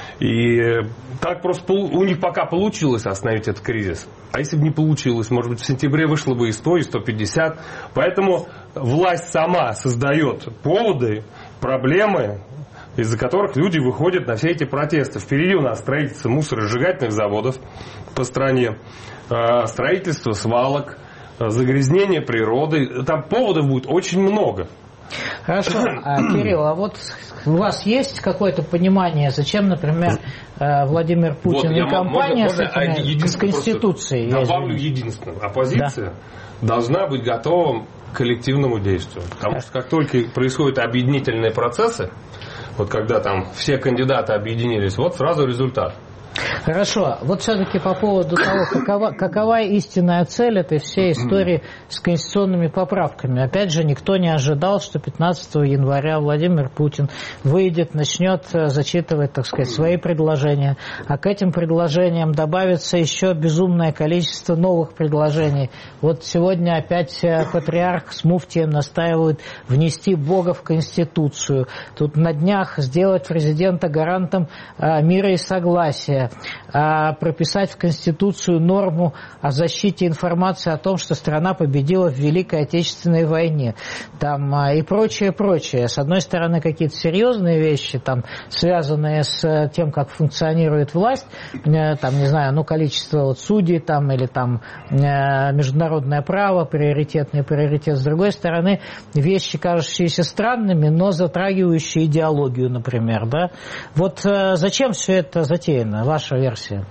[SPEAKER 2] И так просто у них пока получилось остановить этот кризис. А если бы не получилось, может быть, в сентябре вышло бы и сто, и сто пятьдесят. Поэтому власть сама создает поводы, проблемы, из-за которых люди выходят на все эти протесты. Впереди у нас строительство мусоросжигательных заводов по стране, строительство свалок, загрязнение природы. Там поводов будет очень много.
[SPEAKER 1] Хорошо. А, Кирилл, а вот у вас есть какое-то понимание, зачем, например, Владимир Путин вот, и компания можно, с, этими, с Конституцией?
[SPEAKER 2] Добавлю единственное. Оппозиция да. должна быть готова к коллективному действию. Потому что как только происходят объединительные процессы, вот когда там все кандидаты объединились, вот сразу результат.
[SPEAKER 1] Хорошо. Вот все-таки по поводу того, какова, какова истинная цель этой всей истории с конституционными поправками. Опять же, никто не ожидал, что пятнадцатого января Владимир Путин выйдет, начнет зачитывать, так сказать, свои предложения. А к этим предложениям добавится еще безумное количество новых предложений. Вот сегодня опять патриарх с муфтием настаивают внести Бога в Конституцию. Тут на днях сделать президента гарантом мира и согласия. Прописать в Конституцию норму о защите информации о том, что страна победила в Великой Отечественной войне. Там, и прочее, прочее. С одной стороны, какие-то серьезные вещи, там, связанные с тем, как функционирует власть, там, не знаю, ну, количество вот, судей там, или там, международное право, приоритетный приоритет. С другой стороны, вещи, кажущиеся странными, но затрагивающие идеологию, например. Да? Вот зачем все это затеяно? Ваша версия?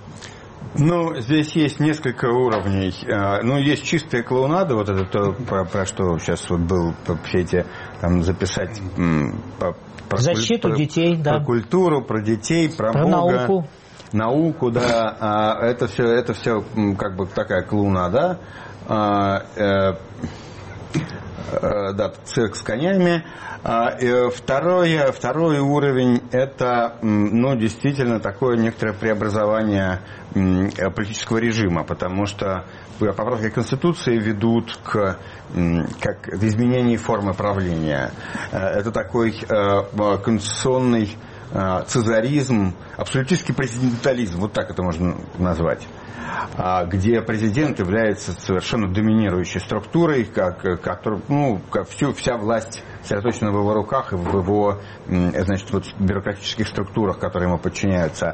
[SPEAKER 3] Ну, здесь есть несколько уровней. Ну, есть чистая клоунада, вот это то, про, про что сейчас вот был, все эти, там, записать про, про
[SPEAKER 1] защиту
[SPEAKER 3] куль,
[SPEAKER 1] детей,
[SPEAKER 3] про,
[SPEAKER 1] да.
[SPEAKER 3] Про культуру, про детей, про,
[SPEAKER 1] про
[SPEAKER 3] Бога.
[SPEAKER 1] науку.
[SPEAKER 3] Науку, да. Это все, это все как бы такая клоунада. да, цирк с конями. Второе, второй уровень – это, ну, действительно такое некоторое преобразование политического режима, потому что поправки Конституции ведут к, как, к изменению формы правления. Это такой конституционный цезаризм, абсолютистский президентализм, вот так это можно назвать, где президент является совершенно доминирующей структурой, как, который, ну, как всю, вся власть сосредоточена в его руках и в его, значит, вот, бюрократических структурах, которые ему подчиняются.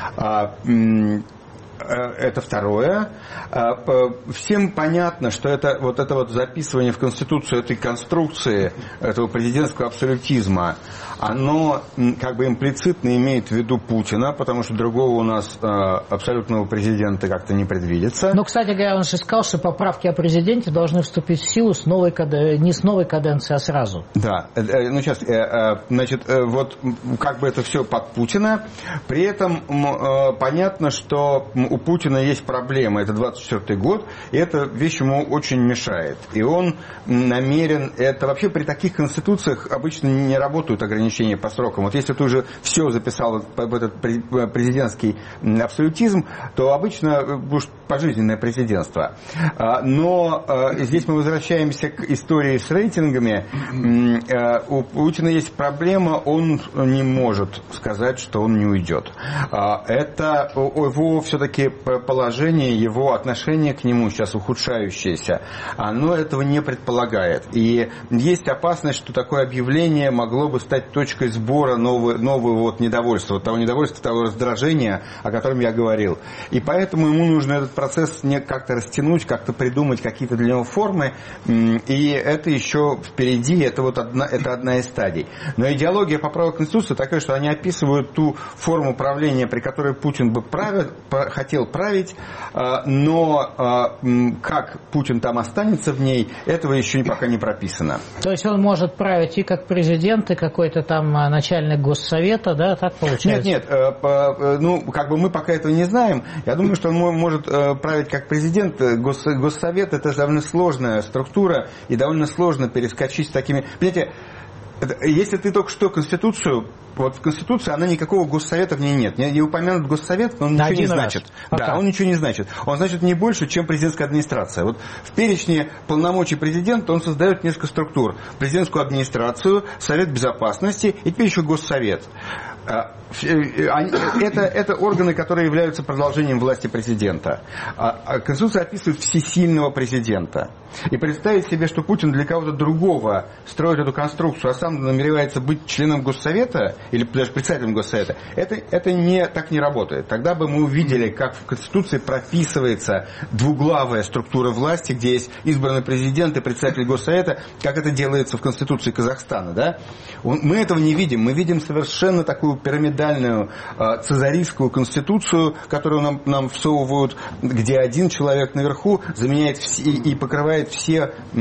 [SPEAKER 3] Это второе. Всем понятно, что это вот это вот записывание в Конституцию этой конструкции, этого президентского абсолютизма, оно как бы имплицитно имеет в виду Путина, потому что другого у нас абсолютного президента как-то не предвидится.
[SPEAKER 1] Но, кстати говоря, он же сказал, что поправки о президенте должны вступить в силу с новой, не с новой каденции, а сразу. Да.
[SPEAKER 3] Ну, сейчас, значит, вот как бы это все под Путина. При этом понятно, что у Путина есть проблема, это двадцать четвёртый год, и эта вещь ему очень мешает. И он намерен, это вообще при таких конституциях обычно не работают ограничения по срокам. Вот если ты уже все записал в этот президентский абсолютизм, то обычно будешь пожизненное президентство. Но здесь мы возвращаемся к истории с рейтингами. У Путина есть проблема, он не может сказать, что он не уйдет. Это его все-таки положение, его отношение к нему сейчас ухудшающееся, оно этого не предполагает. И есть опасность, что такое объявление могло бы стать точкой сбора нового, нового вот недовольства, того недовольства, того раздражения, о котором я говорил. И поэтому ему нужно этот процесс не как-то растянуть, как-то придумать какие-то для него формы, и это еще впереди, это вот одна, это одна из стадий. Но идеология поправок Конституции такая, что они описывают ту форму правления, при которой Путин бы правил, хотел править, но как Путин там останется в ней, этого еще пока не прописано.
[SPEAKER 1] То есть он может править и как президент, и какой-то там начальник госсовета, да, так получается?
[SPEAKER 3] Нет, нет, ну, как бы мы пока этого не знаем. Я думаю, что он может править как президент. Госсовет – это довольно сложная структура, и довольно сложно перескочить с такими... Понимаете, если ты только что Конституцию, вот в Конституции она никакого госсовета в ней нет. Не упомянут госсовет, но он ничего не значит. Да, он ничего не значит. Он значит не больше, чем президентская администрация. Вот в перечне полномочий президента он создает несколько структур. Президентскую администрацию, Совет Безопасности и теперь еще Госсовет. Это, это органы, которые являются продолжением власти президента. Конституция описывает всесильного президента. И представить себе, что Путин для кого-то другого строит эту конструкцию, а сам намеревается быть членом Госсовета или даже председателем Госсовета, это, это не, так не работает. Тогда бы мы увидели, как в Конституции прописывается двуглавая структура власти, где есть избранный президент и председатель Госсовета, как это делается в Конституции Казахстана. Да? Мы этого не видим. Мы видим совершенно такую пирамидальную э, цезарийскую конституцию, которую нам, нам всовывают, где один человек наверху заменяет все, и, и покрывает все э,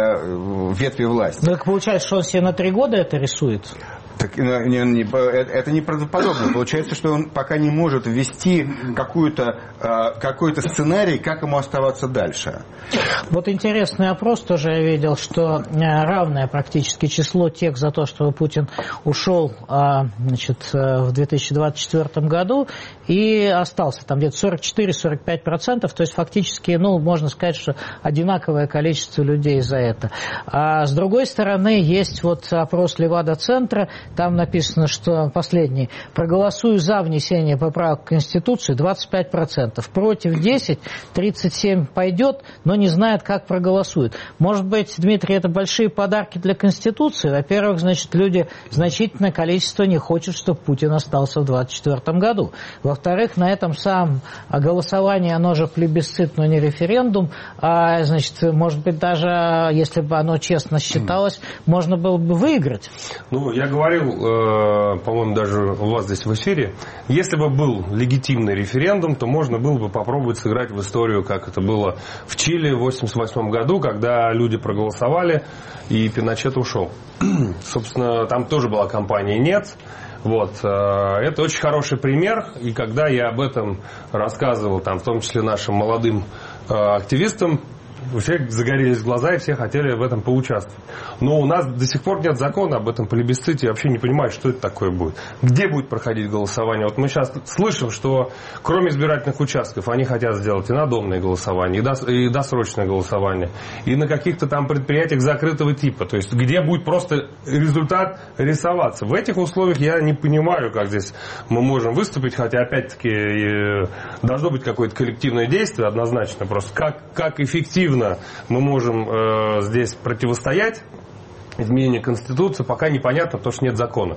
[SPEAKER 3] ветви власти.
[SPEAKER 1] Ну, так получается, что он себе на три года это рисует?
[SPEAKER 3] Так, не, не, это неправдоподобно. Получается, что он пока не может ввести какую-то, какой-то сценарий, как ему оставаться дальше.
[SPEAKER 1] Вот интересный опрос тоже я видел, что равное практически число тех за то, что Путин ушел, значит, в две тысячи двадцать четвёртом году и остался там где-то сорок четыре - сорок пять процентов, то есть фактически, ну, можно сказать, что одинаковое количество людей за это. А с другой стороны, есть вот опрос Левада-центра, там написано, что последний, проголосую за внесение поправок в Конституцию двадцать пять процентов, против десять, тридцать семь пойдет, но не знает, как проголосует. Может быть, Дмитрий, это большие подарки для Конституции? Во-первых, значит, люди, значительное количество не хочет, чтобы Путин остался в двадцать четвёртом году. Во-вторых, на этом самом голосовании, оно же плебисцит, но не референдум, а, значит, может быть, даже если бы оно честно считалось, можно было бы выиграть.
[SPEAKER 2] Ну, я говорил, э, по-моему, даже у вас здесь в эфире, если бы был легитимный референдум, то можно было бы попробовать сыграть в историю, как это было в Чили в восемьдесят восьмом году, когда люди проголосовали, и Пиночет ушел. Собственно, там тоже была кампания «Нет». Вот. Это очень хороший пример, и когда я об этом рассказывал, там, в том числе нашим молодым активистам, у всех загорелись глаза, и все хотели в этом поучаствовать. Но у нас до сих пор нет закона об этом плебисците, я вообще не понимаю, что это такое будет. Где будет проходить голосование? Вот мы сейчас слышим, что кроме избирательных участков они хотят сделать и надомное голосование, и досрочное голосование, и на каких-то там предприятиях закрытого типа. То есть где будет просто результат рисоваться. В этих условиях я не понимаю, как здесь мы можем выступить, хотя опять-таки должно быть какое-то коллективное действие однозначно. Просто как, как эффективно мы можем э, здесь противостоять изменению Конституции, пока непонятно, потому что нет закона.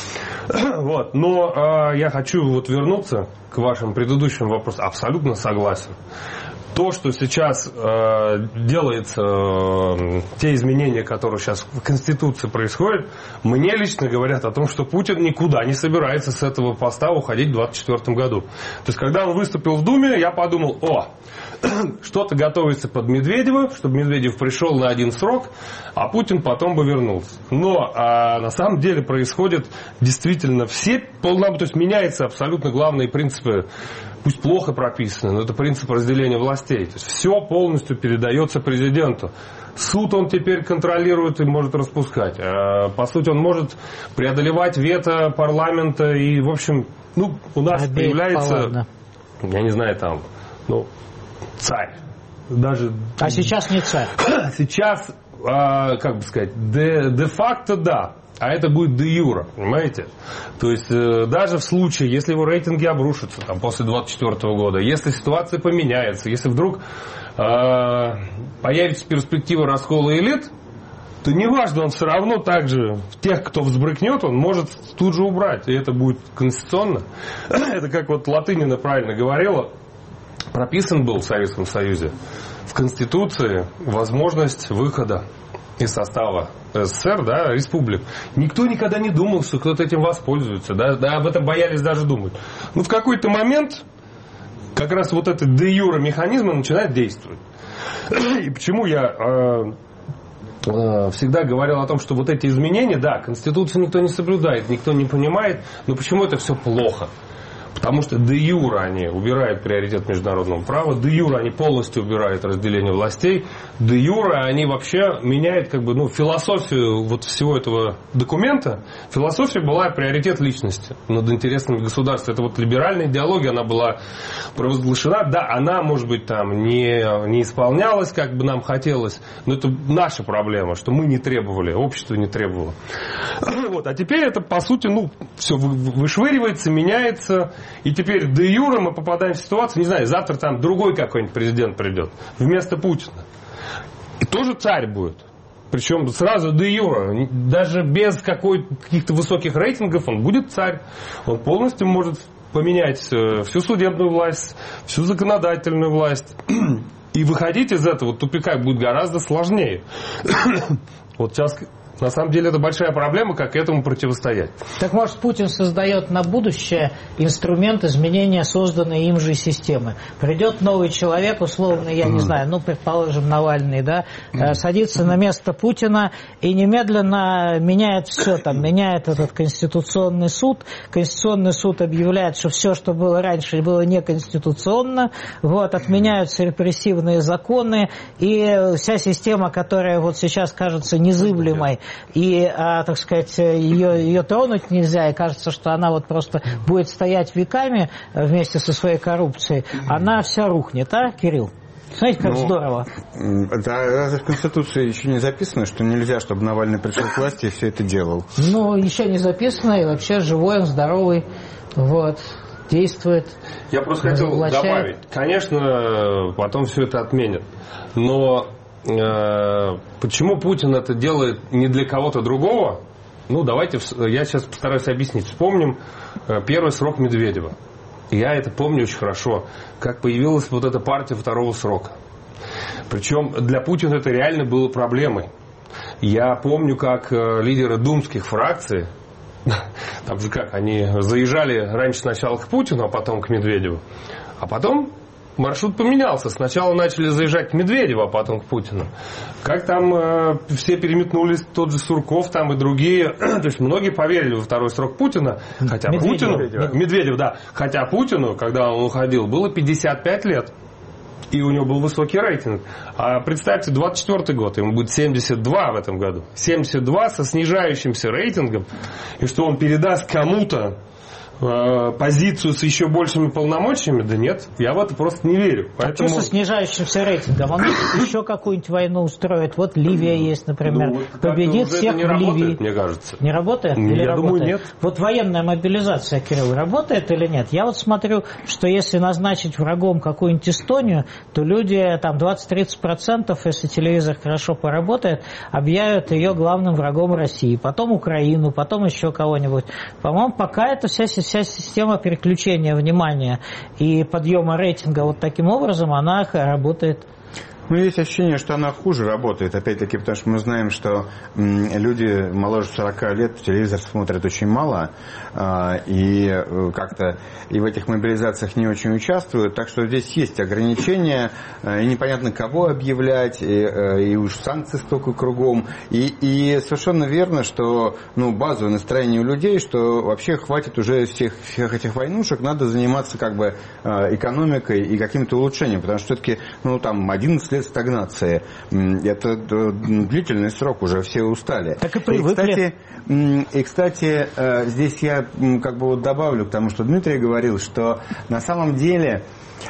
[SPEAKER 2] Вот. Но э, я хочу вот вернуться к вашим предыдущим вопросам. Абсолютно согласен. То, что сейчас э, делается, э, те изменения, которые сейчас в Конституции происходят, мне лично говорят о том, что Путин никуда не собирается с этого поста уходить в двадцать четвёртом году. То есть, когда он выступил в Думе, я подумал, о, что-то готовится под Медведева, чтобы Медведев пришел на один срок, а Путин потом бы вернулся. Но а, на самом деле происходит действительно все, то есть меняются абсолютно главные принципы, пусть плохо прописаны, но это принцип разделения властей. То есть все полностью передается президенту. Суд он теперь контролирует и может распускать. По сути, он может преодолевать вето парламента. И, в общем, ну, у нас Обеих появляется, палатно. Я не знаю, там, ну, царь. Даже...
[SPEAKER 1] А сейчас не царь.
[SPEAKER 2] Сейчас, как бы сказать, де, де-факто да. А это будет де-юра, понимаете? То есть, э, даже в случае, если его рейтинги обрушатся там, после двадцать четвёртого года, если ситуация поменяется, если вдруг э, появится перспектива раскола элит, то неважно, он все равно также тех, кто взбрыкнет, он может тут же убрать. И это будет конституционно. Это как вот Латынина правильно говорила, прописан был в Советском Союзе в Конституции возможность выхода из состава СССР, да, республик. Никто никогда не думал, что кто-то этим воспользуется. Да, да, об этом боялись даже думать. Но в какой-то момент как раз вот этот де-юре механизм начинает действовать. И почему я э, э, всегда говорил о том, что вот эти изменения, да, Конституцию никто не соблюдает, никто не понимает, но почему это все плохо? Потому что де-юре они убирают приоритет международного права, де-юре они полностью убирают разделение властей, де-юре они вообще меняют как бы, ну, философию вот всего этого документа. Философия была приоритет личности над интересами государства. Это вот либеральная идеология, она была провозглашена. Да, она, может быть, там не, не исполнялась, как бы нам хотелось, но это наша проблема, что мы не требовали, общество не требовало. Вот. А теперь это, по сути, ну, все вышвыривается, меняется. И теперь де-юре мы попадаем в ситуацию, не знаю, завтра там другой какой-нибудь президент придет вместо Путина. И тоже царь будет. Причем сразу де-юре. Даже без какой- каких-то высоких рейтингов он будет царь. Он полностью может поменять всю судебную власть, всю законодательную власть. И выходить из этого тупика будет гораздо сложнее. Вот сейчас... На самом деле это большая проблема, как этому противостоять.
[SPEAKER 1] Так может Путин создает на будущее инструмент изменения созданной им же системы. Придет новый человек, условно, я не знаю, ну, предположим, Навальный, да, садится на место Путина и немедленно меняет все, там, меняет этот Конституционный суд. Конституционный суд объявляет, что все, что было раньше, было неконституционно, вот, отменяются репрессивные законы, и вся система, которая вот сейчас кажется незыблемой, и, а, так сказать, ее, ее тронуть нельзя, и кажется, что она вот просто будет стоять веками вместе со своей коррупцией, она вся рухнет, а, Кирилл? Знаете, как ну, здорово.
[SPEAKER 3] Да, разве в Конституции еще не записано, что нельзя, чтобы Навальный пришел к власти и все это делал?
[SPEAKER 1] Ну, еще не записано, и вообще живой он, здоровый, вот, действует.
[SPEAKER 2] Я просто хотел добавить, конечно, потом все это отменят, но... Почему Путин это делает не для кого-то другого? Ну, давайте, я сейчас постараюсь объяснить. Вспомним первый срок Медведева. Я это помню очень хорошо, как появилась вот эта партия второго срока. Причем для Путина это реально было проблемой. Я помню, как лидеры думских фракций, там же как, они заезжали раньше сначала к Путину, а потом к Медведеву, а потом... Маршрут поменялся. Сначала начали заезжать к Медведеву, а потом к Путину. Как там э, все переметнулись, тот же Сурков там и другие. То есть многие поверили во второй срок Путина. Хотя
[SPEAKER 1] Медведев,
[SPEAKER 2] Путину...
[SPEAKER 1] Медведев.
[SPEAKER 2] Медведев, да. Хотя Путину, когда он уходил, было пятьдесят пять лет. И у него был высокий рейтинг. А представьте, двадцать четвёртый год, ему будет семьдесят два в этом году. семьдесят два со снижающимся рейтингом. И что он передаст кому-то э, позицию с еще большими полномочиями? Да нет, я в это просто не верю. Поэтому...
[SPEAKER 1] А что со снижающимся рейтингом? Он еще какую-нибудь войну устроит. Вот Ливия есть, например. Ну, вот победит всех в
[SPEAKER 2] работает,
[SPEAKER 1] Ливии.
[SPEAKER 2] Мне кажется.
[SPEAKER 1] Не работает? Или
[SPEAKER 2] я
[SPEAKER 1] работает?
[SPEAKER 2] думаю, нет.
[SPEAKER 1] Вот военная мобилизация, Кирилл, работает или нет? Я вот смотрю, что если назначить врагом какую-нибудь Эстонию, то люди, там двадцать-тридцать процентов, если телевизор хорошо поработает, объявят ее главным врагом России. Потом Украину, потом еще кого-нибудь. По-моему, пока эта вся, вся система переключения внимания и подъема рейтинга вот таким образом, она работает.
[SPEAKER 3] Ну, есть ощущение, что она хуже работает, опять-таки, потому что мы знаем, что м, люди моложе сорока лет телевизор смотрят очень мало, э, и э, как-то и в этих мобилизациях не очень участвуют, так что здесь есть ограничения, э, и непонятно, кого объявлять, и, э, и уж санкции столько кругом, и, и совершенно верно, что ну, базовое настроение у людей, что вообще хватит уже всех, всех этих войнушек, надо заниматься как бы э, экономикой и каким-то улучшением, потому что все-таки, ну, там, одиннадцать лет стагнации. Это длительный срок, уже все устали.
[SPEAKER 1] Так и привыкли.
[SPEAKER 3] И, кстати, и, кстати, здесь я как бы вот добавлю к тому, что Дмитрий говорил, что на самом деле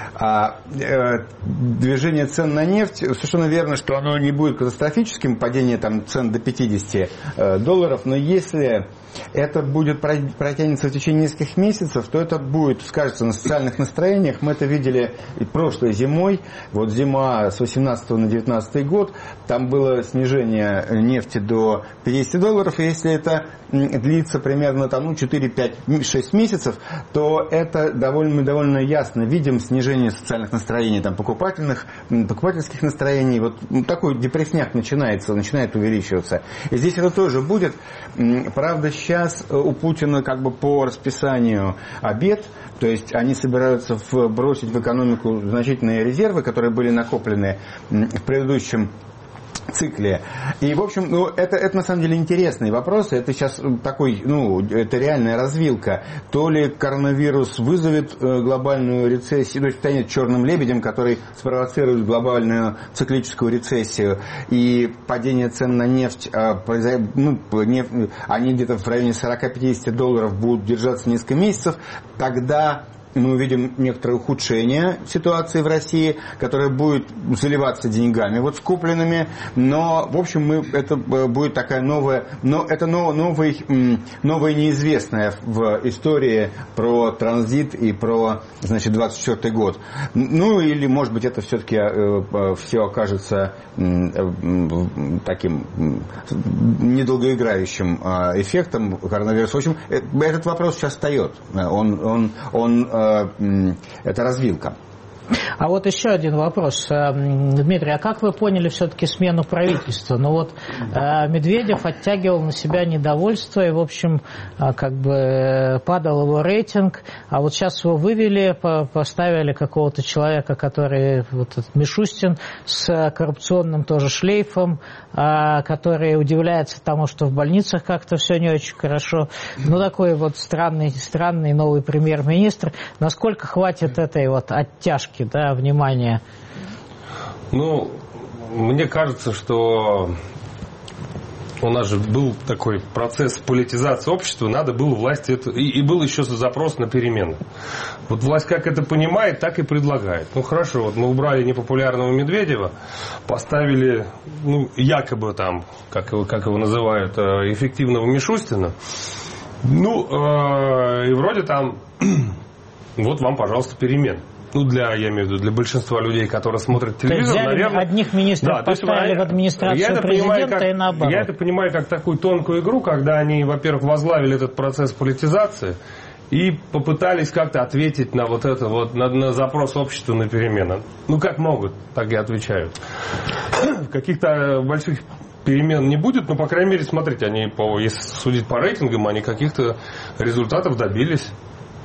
[SPEAKER 3] движение цен на нефть, совершенно верно, что оно не будет катастрофическим, падение там, цен до пятидесяти долларов, но если это будет протянется в течение нескольких месяцев, то это будет, скажется, на социальных настроениях. Мы это видели и прошлой зимой. Вот зима с восемнадцатого на девятнадцатый год, там было снижение нефти до пятидесяти долларов, и если это длится примерно там, ну, четыре, пять, шесть месяцев, то это довольно, мы довольно ясно видим снижение социальных настроений, там, покупательных, покупательских настроений. Вот такой депрессняк начинается, начинает увеличиваться. И здесь это тоже будет. Правда, сейчас у Путина как бы по расписанию обед, то есть они собираются бросить в экономику значительные резервы, которые были накоплены в предыдущем цикле. И, в общем, ну, это, это на самом деле интересные вопросы. Это сейчас такой, ну, это реальная развилка. То ли коронавирус вызовет глобальную рецессию, то есть станет черным лебедем, который спровоцирует глобальную циклическую рецессию, и падение цен на нефть, ну, нефть они где-то в районе сорок-пятьдесят долларов будут держаться несколько месяцев, тогда мы увидим некоторое ухудшение ситуации в России, которая будет заливаться деньгами вот скупленными, но, в общем, мы, это будет такая новая, но это новый, новое неизвестное в истории про транзит и про, значит, двадцать четвёртый год. Ну, или, может быть, это все-таки все окажется таким недолгоиграющим эффектом коронавируса. В общем, этот вопрос сейчас встает. Он, он, он это развилка.
[SPEAKER 1] А вот еще один вопрос, Дмитрий, а как вы поняли все-таки смену правительства? Ну вот Медведев оттягивал на себя недовольство, и, в общем, как бы падал его рейтинг, а вот сейчас его вывели, поставили какого-то человека, который, вот этот Мишустин, с коррупционным тоже шлейфом, который удивляется тому, что в больницах как-то все не очень хорошо. Ну, такой вот странный, странный новый премьер-министр. Насколько хватит этой вот оттяжки, да, внимания?
[SPEAKER 2] Ну, мне кажется, что у нас же был такой процесс политизации общества, надо было власти это, и, и был еще запрос на перемены. Вот власть как это понимает, так и предлагает. Ну хорошо, вот мы убрали непопулярного Медведева, поставили, ну, якобы там, как его, как его называют, эффективного Мишустина. Ну, э, и вроде там, вот вам, пожалуйста, перемены. Ну, для, я имею в виду, для большинства людей, которые смотрят телевизор,
[SPEAKER 1] взяли,
[SPEAKER 2] наверное...
[SPEAKER 1] одних министров да, поставили есть, в администрацию президента
[SPEAKER 2] как,
[SPEAKER 1] и наоборот.
[SPEAKER 2] Я это понимаю как такую тонкую игру, когда они, во-первых, возглавили этот процесс политизации и попытались как-то ответить на вот это вот, на, на запрос общества на перемены. Ну, как могут, так и отвечают. Каких-то больших перемен не будет, но, по крайней мере, смотрите, они, по, если судить по рейтингам, они каких-то результатов добились.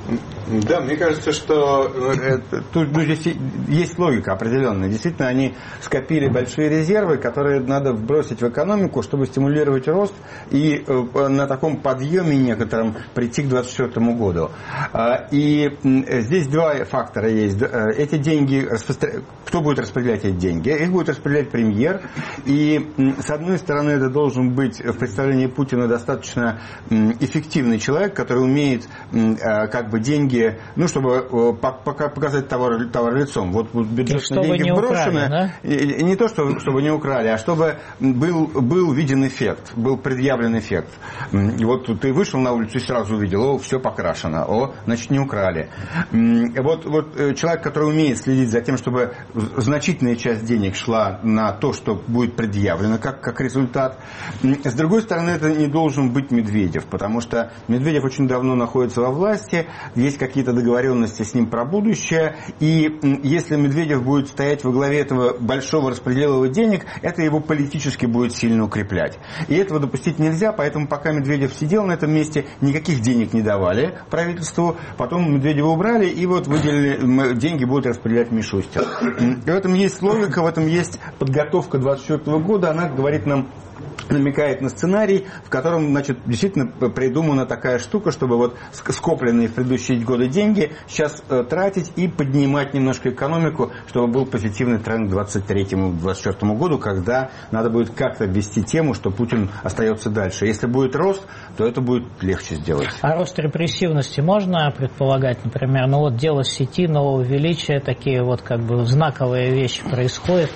[SPEAKER 3] Да, мне кажется, что тут ну, здесь есть логика определенная. Действительно, они скопили большие резервы, которые надо вбросить в экономику, чтобы стимулировать рост и на таком подъеме некотором прийти к двадцать четвёртому году. И здесь два фактора есть. Эти деньги, кто будет распределять эти деньги? Их будет распределять премьер. И с одной стороны, это должен быть в представлении Путина достаточно эффективный человек, который умеет как бы деньги, ну, чтобы показать товар, товар лицом. Вот бюджетные деньги вброшены. Украли, да? и, и не то, что, чтобы не украли, а чтобы был, был виден эффект, был предъявлен эффект. И вот ты вышел на улицу и сразу увидел, о, все покрашено, о, значит, не украли. Вот, вот человек, который умеет следить за тем, чтобы значительная часть денег шла на то, что будет предъявлено как, как результат. С другой стороны, это не должен быть Медведев, потому что Медведев очень давно находится во власти, есть какие-то договоренности с ним про будущее, и если Медведев будет стоять во главе этого большого распределения денег, это его политически будет сильно укреплять. И этого допустить нельзя, поэтому пока Медведев сидел на этом месте, никаких денег не давали правительству, потом Медведева убрали, и вот выделили, деньги будут распределять Мишустин. И в этом есть логика, в этом есть подготовка двадцать четвёртого года, она говорит нам, намекает на сценарий, в котором, значит, действительно придумана такая штука, чтобы вот скопленные в предыдущие годы деньги сейчас э, тратить и поднимать немножко экономику, чтобы был позитивный тренд к двадцать третьему — двадцать четвёртому году, когда надо будет как-то ввести тему, что Путин остается дальше. Если будет рост, то это будет легче сделать.
[SPEAKER 1] А рост репрессивности можно предполагать, например, ну вот дело сети, нового величия, такие вот как бы знаковые вещи происходят.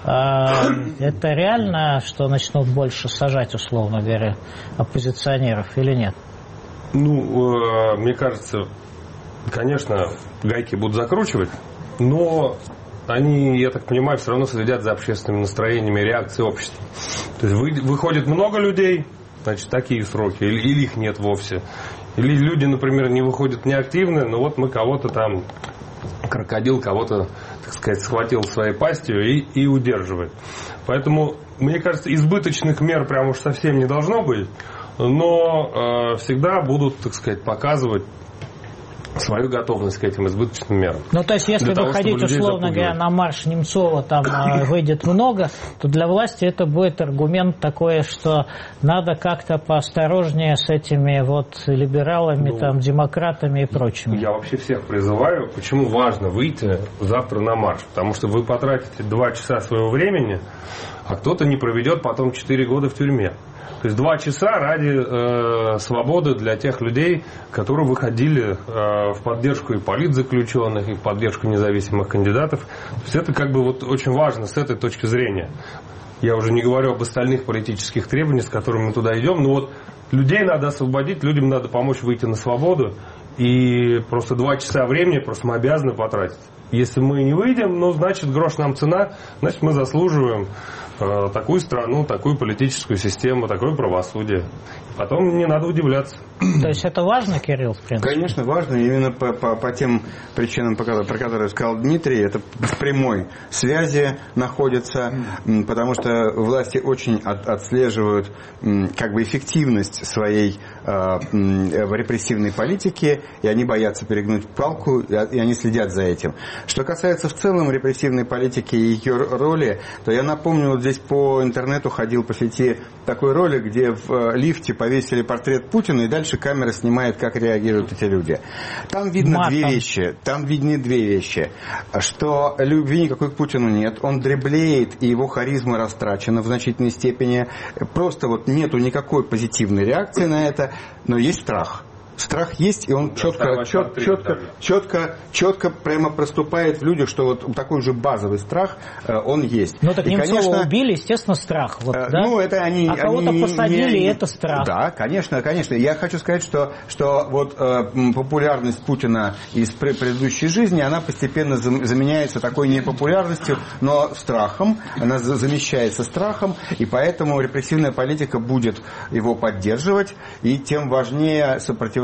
[SPEAKER 1] Это реально, что начнут больше сажать, условно говоря, оппозиционеров или нет?
[SPEAKER 2] Ну, мне кажется, конечно, гайки будут закручивать, но они, я так понимаю, все равно следят за общественными настроениями и реакцией общества. То есть выходит много людей, значит, такие сроки, или, или их нет вовсе. Или люди, например, не выходят неактивно, но вот мы кого-то там, крокодил кого-то, так сказать, схватил своей пастью и, и удерживает. Поэтому, мне кажется, избыточных мер прям уж совсем не должно быть, но э, всегда будут, так сказать, показывать свою готовность к этим избыточным мерам.
[SPEAKER 1] Ну, то есть, если выходить, условно говоря, на марш Немцова там выйдет много, то для власти это будет аргумент такой, что надо как-то поосторожнее с этими вот либералами, ну, там, демократами и прочими.
[SPEAKER 2] Я вообще всех призываю, почему важно выйти завтра на марш. Потому что вы потратите два часа своего времени, а кто-то не проведет потом четыре года в тюрьме. То есть два часа ради э, свободы для тех людей, которые выходили э, в поддержку и политзаключенных, и в поддержку независимых кандидатов. То есть это как бы вот очень важно с этой точки зрения. Я уже не говорю об остальных политических требованиях, с которыми мы туда идем, но вот людей надо освободить, людям надо помочь выйти на свободу, и просто два часа времени просто мы обязаны потратить. Если мы не выйдем, ну, значит, грош нам цена, значит, мы заслуживаем э, такую страну, такую политическую систему, такое правосудие. Потом не надо удивляться.
[SPEAKER 1] То есть это важно, Кирилл, в принципе?
[SPEAKER 3] Конечно, важно. Именно по, по, по тем причинам, про которые сказал Дмитрий, это в прямой связи находится, потому что власти очень от, отслеживают как бы эффективность своей э, репрессивной политики, и они боятся перегнуть палку, и они следят за этим. Что касается в целом репрессивной политики и ее роли, то я напомню, вот здесь по интернету ходил по сети такой ролик, где в лифте повесили портрет Путина, и дальше камера снимает, как реагируют эти люди. Там видно Матом. две вещи. Там видны две вещи. Что любви никакой к Путину нет. Он дреблеет, и его харизма растрачена в значительной степени. Просто вот нету никакой позитивной реакции на это, но есть страх. Страх есть, и он четко, чет, четко, четко, четко прямо проступает в людях, что вот такой же базовый страх, э, он есть.
[SPEAKER 1] Ну так
[SPEAKER 3] и,
[SPEAKER 1] Немцова
[SPEAKER 3] конечно,
[SPEAKER 1] убили, естественно, страх. Вот,
[SPEAKER 3] э,
[SPEAKER 1] да?
[SPEAKER 3] Ну, это они,
[SPEAKER 1] а кого-то
[SPEAKER 3] они,
[SPEAKER 1] посадили,
[SPEAKER 3] не,
[SPEAKER 1] и это страх.
[SPEAKER 3] Да, конечно, конечно. Я хочу сказать, что, что вот э, популярность Путина из предыдущей жизни, она постепенно заменяется такой непопулярностью, но страхом. Она замещается страхом, и поэтому репрессивная политика будет его поддерживать, и тем важнее сопротивляться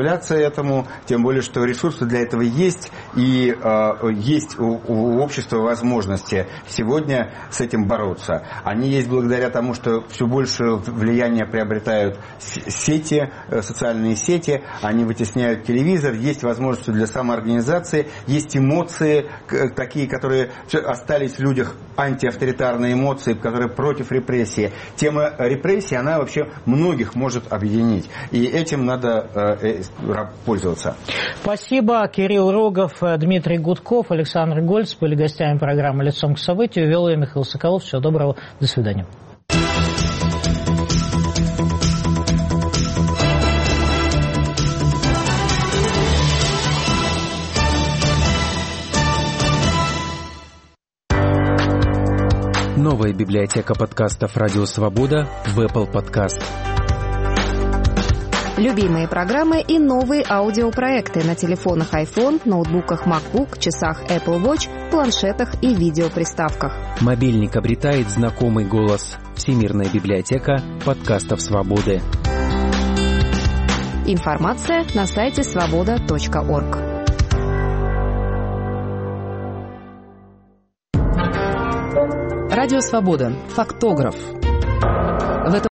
[SPEAKER 3] сопротивляться этому, тем более, что ресурсы для этого есть, и э, есть у, у общества возможности сегодня с этим бороться. Они есть благодаря тому, что все больше влияния приобретают сети, социальные сети, они вытесняют телевизор, есть возможности для самоорганизации, есть эмоции, такие, которые остались в людях, антиавторитарные эмоции, которые против репрессии. Тема репрессий, она вообще многих может объединить. И этим надо э, пользоваться.
[SPEAKER 1] Спасибо. Кирилл Рогов, Дмитрий Гудков, Александр Гольц были гостями программы «Лицом к событию». Вел ее Михаил Соколов. Всего доброго. До свидания.
[SPEAKER 15] Новая библиотека подкастов «Радио Свобода» в Apple Podcast.
[SPEAKER 16] Любимые программы и новые аудиопроекты на телефонах iPhone, ноутбуках MacBook, часах Apple Watch, планшетах и видеоприставках.
[SPEAKER 15] Мобильник обретает знакомый голос. Всемирная библиотека подкастов «Свободы».
[SPEAKER 16] Информация на сайте свобода точка орг.
[SPEAKER 17] Радио Свобода. Фактограф.